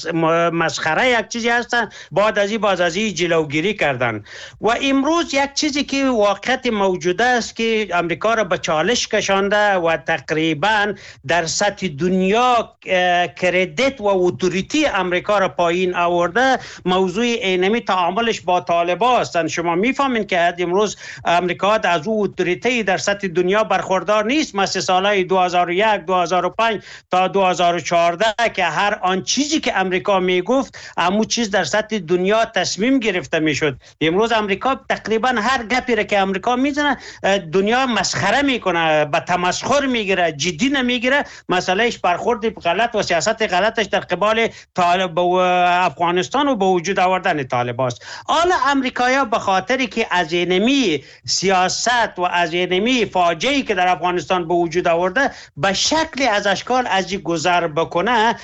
مسخره یک چیزی هستن، بعد از این جلوگیری کردن. و امروز یک چیزی که واقعیت موجود است که امریکا را به چالش کشانده و تقریبا در سطح دنیا کردیت و اتوریتی امریکا را پایین آورده، موضوع اینمی تعاملش با طالبان هستند. شما میفهمین که امروز امریکا از او اتوریتی در سطح دنیا برخوردار نیست. مثل سالهای 2001 2005 تا 2014 که هر آن چیزی که امریکا میگفت همون چیز در سطح دنیا تصمیم گرفته میشد. امروز امریکا تقریبا هر گپی را که امریکا میزنه دنیا مسخره میکنه، به تمسخر میگیره، جدی نمیگیره. مسئلهش برخورد غلط و سیاست غلطش در قبال طالب و افغانستان و به وجود آوردن طالبان است. حالا امریکایی‌ها به خاطری که از اینمی سیاست و از اینمی فاجعه‌ای که در افغانستان به وجود آورده به شکل از اشکال از این گذر بکنه،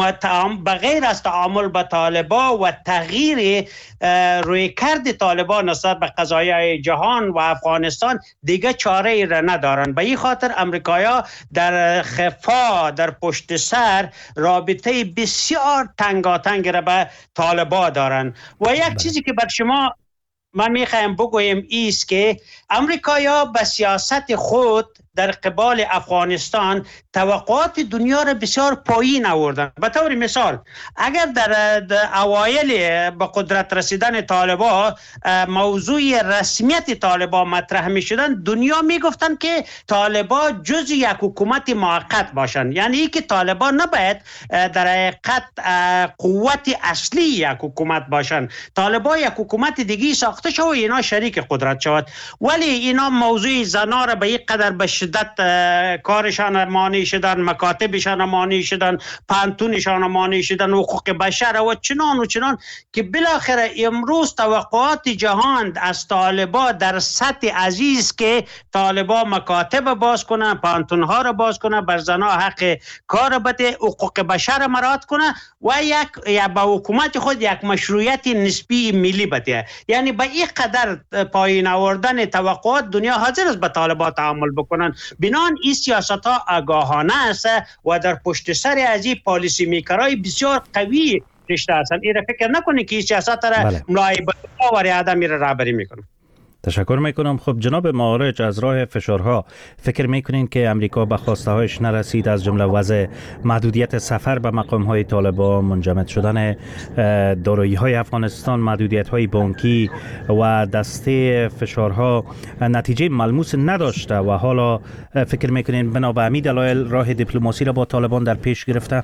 بغیر از تعامل با طالبان و تغییر رویکرد طالبان نسبت به قضایای جهان و افغانستان دیگه چاره ای را ندارن. به این خاطر امریکایی‌ها در خفا در پشت سر رابطه بسیار تنگاتنگ را به طالبان دارن. و یک چیزی که بر شما ما میخوایم بگویم ایست که امریکایی‌ها به سیاست خود در قبال افغانستان توقعات دنیا را بسیار پایین آوردن. به طور مثال اگر در اوایل به قدرت رسیدن طالبان موضوع رسمیت طالبان مطرح می شدن، دنیا می گفتن که طالبان جز یک حکومت موقت باشند، یعنی ای که طالبان نباید در حقیقت قوت اصلی یک حکومت باشند. طالبان یک حکومت دیگه ساخته شد و اینا شریک قدرت شد. ولی اینا موضوع زنا را به یک قدر به شدت کارشان مانع شدن، مکاتبشان مانع شدن، پانتونشان مانع شدن، حقوق بشر و چنان که بالاخره امروز توقعات جهان از طالبان در سطح عزیز که طالبان مکاتب باز کنه، پانتونها را باز کنه، بر زنا حق کار بده، حقوق بشر مراعات کنه و یک با حکومت خود یک مشروعیت نسبی ملی بده. یعنی به این قدر پایین آوردن توقعات دنیا حاضر است به طالبان تعامل بکنن. بنان این سیاست ها آگاهانه است و در پشت سر از این پالیسی میکرای بسیار قوی رشته هستند. این را فکر نکنید که این سیاست را ملایبت و آدم را رهبری میکنه. تشکر میکنم. خب جناب معارج، از راه فشارها فکر میکنین که امریکا به خواسته هایش نرسید، از جمله وضع محدودیت سفر به مقام های طالبان، منجمد شدن دارایی های افغانستان، محدودیت های بانکی و دسته فشارها نتیجه ملموس نداشته و حالا فکر میکنین بنا به همین دلایل راه دیپلماسی را با طالبان در پیش گرفته؟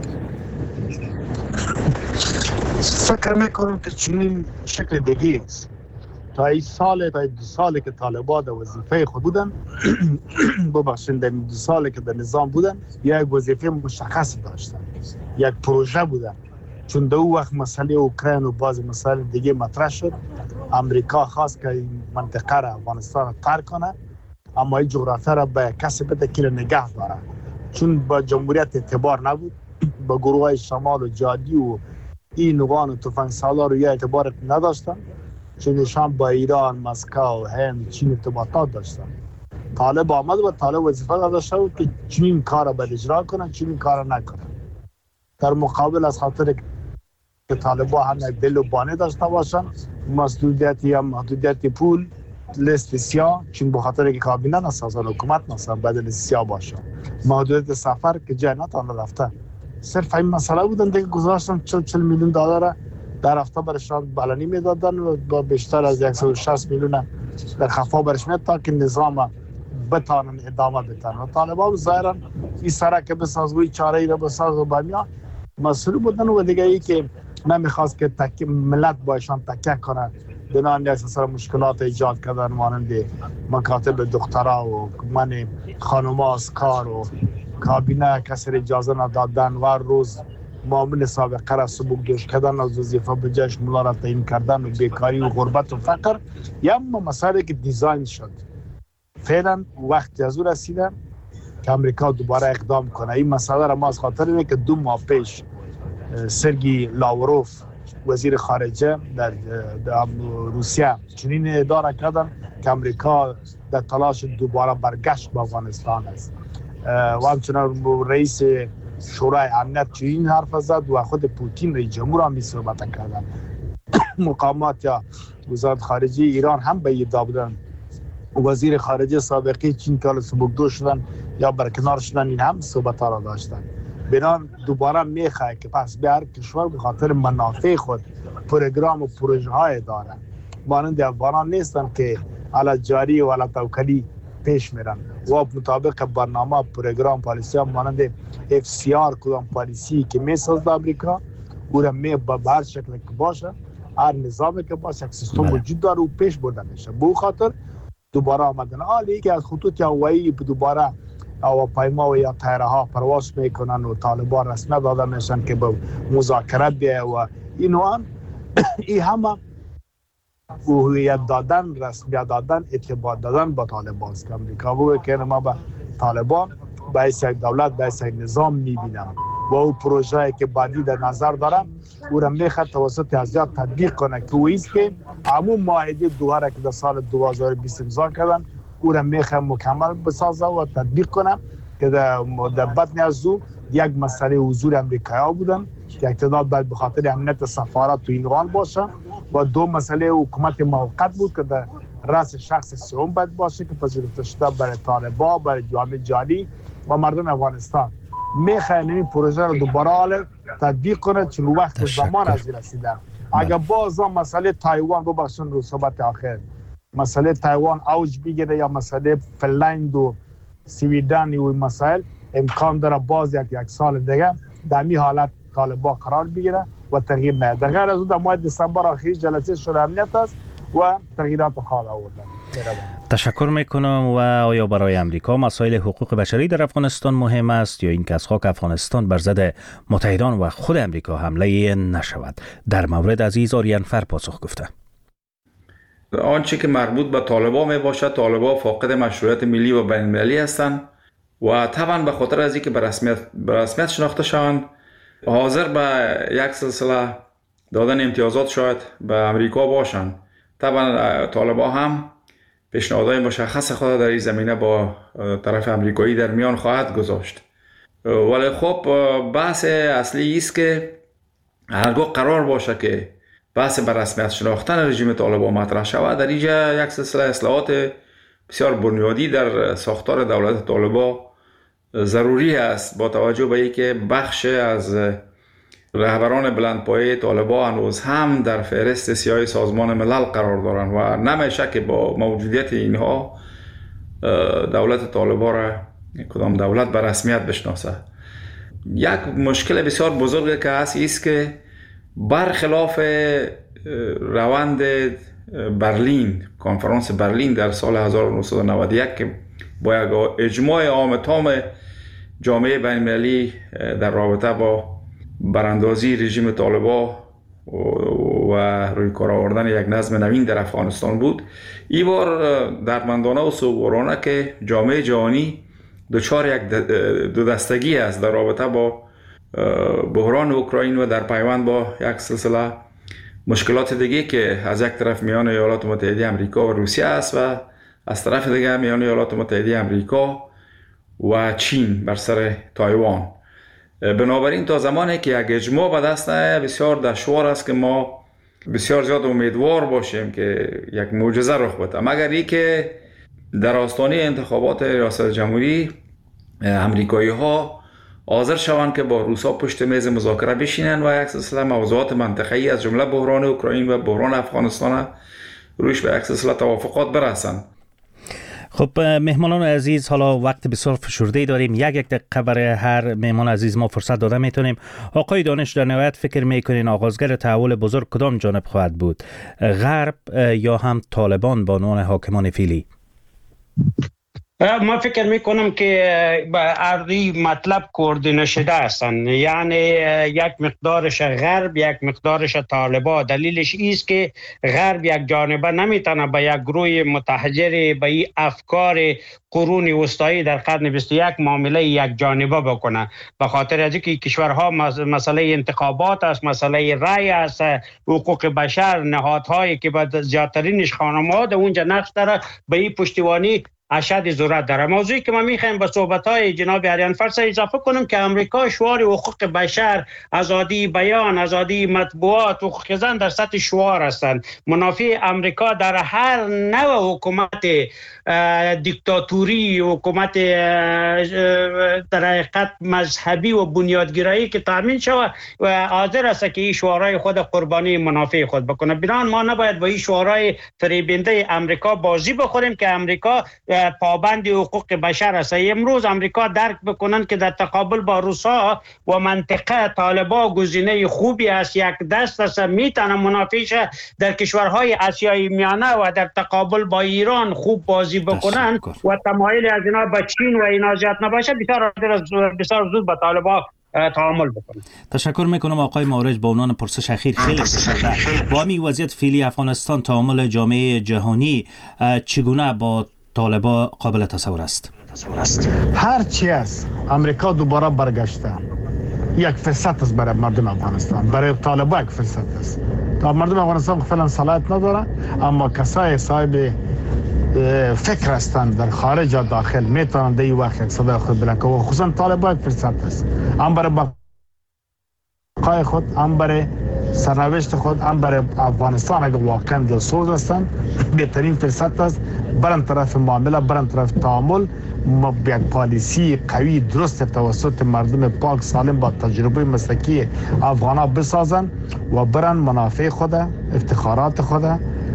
فکر میکنم که چنین شکل دیگه است. تا این سال تا 2 ساله که طالبان در وظیفه خود بودن ببخشید در 2 ساله که در نظام بودن یک وظیفه مشخص داشتن، یک پروژه بودن. چون در اون وقت مسئله اوکراین و بعض مسائل دیگه مطرح شد، امریکا خواست که این منطقه را افغانستان را ترک کنه، اما این جغرافیا را به کسی بده که نگه داره، چون با جمهوریت اعتبار نبود، با گروه های شمال و جادی و این نوعان و تفنگ سالار رو اعتبار نداشتن، چون نشان با ایران، مسکو، هند، چین ارتباطات داشتن. طالب آمد و طالب وظیفه داشته بود که چنین کار را اجرا کنن، چنین کار را نکنن. در مقابل از خاطر که طالبان هم یک دل و بانه داشته باشن، مسئولیت یا محدودیت پول، لیست سیاه، چون به خاطر که کابینه نسازن، حکومت نسازن، بدل سیاه باشن، محدودیت سفر که جای نتان رفته. صرف این مسئله بودن دیگه گذاشتن 40 میلیون دلار در هفته برشان بلانی میدادن و با بیشتر از 160 میلیون در خفا برش میاد تا که نظام بتانن ادامه بدن. و طالبان ظاهرا این سرک بساز و چاره ای را بساز و بمیا مسئول بودن و دیگه ای که نمیخواست که ملت بایشان تکیه کنه، بنان اساسا مشکلات ایجاد کردن، مانند مکاتب دخترها و من خانوما از کار و کابینه کسی اجازه ندادن و روز معامل سابقه را سبکدوش کردن، از وظیفه به جایش ملا را تعیین کردن و بیکاری و غربت و فقر، یا مسائلی که دیزاین شد. فعلا وقت از او رسیده که امریکا دوباره اقدام کنه. این مسئله را ما از خاطر اینه که 2 ماه پیش سرگی لاوروف وزیر خارجه در روسیه چنین ادعا کردن که امریکا در تلاش دوباره برگشت به افغانستان است و همچنین رئیس شورای امنیت چنین حرف زد و خود پوتین رئیس جمهور هم صحبت کردن. مقامات یا وزارت خارجه ایران هم به ادعا بودن، وزیر خارجه سابقی چین که سبکدوش شدن یا برکنار شدن، این هم صحبت ها را داشتن. بنان دوباره میخواه که پس به هر کشور به خاطر منافع خود پروگرام و پروژه های داره، مانند افغانان نیستن که علی جاری و علی توکلی پیش میرن و مطابق برنامه پروگرام پالیسی ها مانند FCR کدام پالیسی که میسازد امریکا او را می به هر شکل که باشه، هر نظامی که باشه، یک سیستم وجود داره و پیش برده میشه. به خاطر دوباره آمدن حالی که از خطوط هوایی دوباره هواپیما و یا طیاره ها پرواز میکنن و طالبان رسم داده میشن که به مذاکره بیه و اینو هم این همه هویت دادن، رسمیت دادن، اعتبار دادن با طالبان است که امریکا بگه که ما به طالبان به حیث یک دولت، به حیث یک نظام میبینم و او پروژه‌ای که بعدی در نظر دارم او را میخواد توسط حزب تطبیق کنه که او است که همون معاهده دوباره که در سال 2020 امضا کردن او را میخواد مکمل بسازه و تطبیق کنه که در بطن از او یک مسئله حضور امریکایی بودن یک تعداد باید به خاطر امنیت سفارت تو این حال باشه و دو مسئله حکومت موقت بود که در رأس شخص سوم باید باشه که پذیرفته شده برای طالبان، برای جامعه جهانی و مردم افغانستان. میخواین این پروژه رو دوباره تطبیق کنه چون وقت زمان از رسیده. اگر باز مسئله تایوان ببخشید رو صحبت آخر مسئله تایوان اوج بگیره یا مسئله فنلند و سویدن و مسائل امکان داره باز یک سال دیگه در این حالت طالبان قرار بگیره و تغییر نه. در غیر از اون در ماه دسامبر آخری جلسه شورای امنیت است و تغییرات خواهد آورد. تشکر میکنم. و آیا برای امریکا مسائل حقوق بشری در افغانستان مهم است یا اینکه از خاک افغانستان بر ضد متحدان و خود امریکا حمله نشود؟ در مورد عزیز آریانفر پاسخ گفته. آنچه که مربوط به طالبان می باشد، طالبان فاقد مشروعیت ملی و بین المللی هستند و طبعا به خاطر از اینکه به رسمیت شناخته شوند حاضر به یک سلسله دادن امتیازات شاید به امریکا باشند. طبعا طالبان هم پیشنهادهای مشخص خود در این زمینه با طرف امریکایی در میان خواهد گذاشت. ولی خب بحث اصلی است که هرگاه قرار باشه که بحث بر رسمیت شناختن رژیم طالبان مطرح شود، در اینجا یک سلسله اصلاحات بسیار بنیادی در ساختار دولت طالبان ضروری است با توجه به اینکه بخش از رهبران بلندپایه طالبان هنوز هم در فهرست سیاه سازمان ملل قرار دارند و نمیشه که با موجودیت اینها دولت طالبان را کدام دولت به رسمیت بشناسه. یک مشکل بسیار بزرگ که هست است که برخلاف روند برلین، کنفرانس برلین در سال 1991 که با یک اجماع عام تام جامعه بین المللی در رابطه با براندازی رژیم طالبان و روی کار آوردن یک نظم نوین در افغانستان بود، این بار دردمندانه و سوگوارانه که جامعه جهانی دچار یک دو دستگی است در رابطه با بحران اوکراین و در پیوند با یک سلسله مشکلات دیگه که از یک طرف میان ایالات متحده آمریکا و روسیه است و از طرف دیگه میان ایالات متحده آمریکا و چین بر سر تایوان. بنابراین تا زمانی که یک اجماع به دست نیاید بسیار دشوار است که ما بسیار زیاد امیدوار باشیم که یک معجزه رخ بده، مگر ای که در آستانه انتخابات ریاست جمهوری امریکایی ها حاضر شوند که با روسا پشت میز مذاکره بشینن و یک سلسله موضوعات منطقه‌ای از جمله بحران اوکراین و بحران افغانستان رویش به یک سلسله توافقات برسند. خب مهمانان عزیز، حالا وقت بسیار فشرده داریم، یک دقیقه برای هر مهمان عزیز ما فرصت داده میتونیم. آقای دانش، در نهایت فکر میکنین آغازگر تحول بزرگ کدام جانب خواهد بود، غرب یا هم طالبان به عنوان حاکمان فعلی؟ ما فکر میکنم که به عرضی مطلب کوردینه شده هستند، یعنی یک مقدارش غرب یک مقدارش طالبان. دلیلش ایست که غرب یک جانبه نمیتونه به یک گروه متحجر به این افکار قرون وسطایی در قرن 21 معامله یک جانبه بکنه، به خاطر از اینکه کشورها مسئله انتخابات است، مسئله رأی است، حقوق بشر، نهادهایی که بعد زیادترینش خانواده اونجا نقش داره، به این پشتیبانی اشد ضرورت داره. موضوعی که ما میخوایم با صحبت‌های جناب آریانفر اضافه کنم که امریکا شعار حقوق بشر، آزادی بیان، آزادی مطبوعات، حقوق زن در سطح شعار هستند. منافع امریکا در هر نوع حکومت دیکتاتوری، حکومت در حقیقت مذهبی و بنیادگرایی که تامین شود و حاضر است که این شعارهای خود قربانی منافع خود بکنه. بنابراین ما نباید با این شعارهای فریبنده امریکا بازی بخوریم که امریکا پابند حقوق بشر است. امروز امریکا درک بکنن که در تقابل با روسا و منطقه طالبان گزینه خوبی است، یک دست است، میتونه منافعش در کشورهای آسیای میانه و در تقابل با ایران خوب بازی بکنن و تمایل از اینا به چین و اینا زیاد نباشه، بسیار زود با طالبان تعامل بکنه. تشکر میکنم آقای مارج. با عنوان پرسش اخیر خیلی تشکر. با همین وضعیت فعلی افغانستان تعامل جامعه جهانی چگونه با طالبان قابل تصور است؟ هر چی است امریکا دوباره برگشته، یک فرصت است برای مردم افغانستان، برای طالبان یک فرصت است. تا مردم افغانستان فعلا صلاحیت نداره، اما کسای صاحب فکر هستند در خارج و داخل میتونند در این وقت صدای خود بلند کنند و خصوصا طالبان یک فرصت است. اما برای بقای خود، هم برای سرنوشت خود، هم برای افغانستان اگر واقعا دلسوز هستند، بهترین فرصت است برن طرف معامله، برن طرف تعامل، یک پالیسی قوی درست توسط مردم پاک سالم با تجربه مسلکی افغانا بسازن و برن منافع خود، افتخارات خود،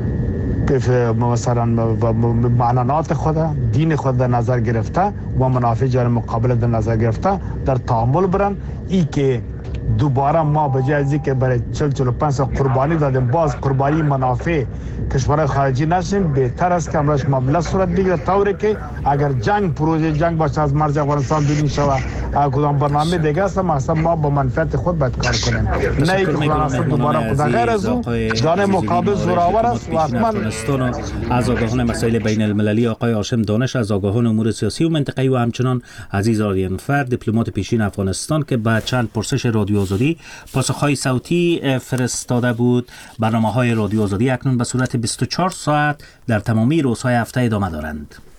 مثلا معنانات خود، دین خود در نظر گرفته و منافع جان مقابل در نظر گرفته در تعامل برن. ای که دوباره ما به جای از اینکه برای 40-45 سال قربانی دادیم باز قربانی منافع کشورهای خارجی نشیم، بهتر است که امروز معامله صورت بگیره طوری که اگر جنگ پروژه جنگ باشه از مرز افغانستان بیرون شود کدام برنامه دیگه است ما با منفعت خود باید کار کنیم، نه اینکه افغانستان دوباره خود غیر از اون جان مقابل زورآور است. و حتما از آگاهان مسائل بین المللی آقای هاشم دانش از آگاهان امور سیاسی و منطقه‌ای و همچنان عزیز آریانفر دیپلمات پیشین افغانستان که بعد چند پرسش رادیو آزادی پاسخهای صوتی فرستاده بود. برنامه‌های رادیو آزادی اکنون به صورت 24 ساعت در تمامی روزهای هفته ادامه دارند.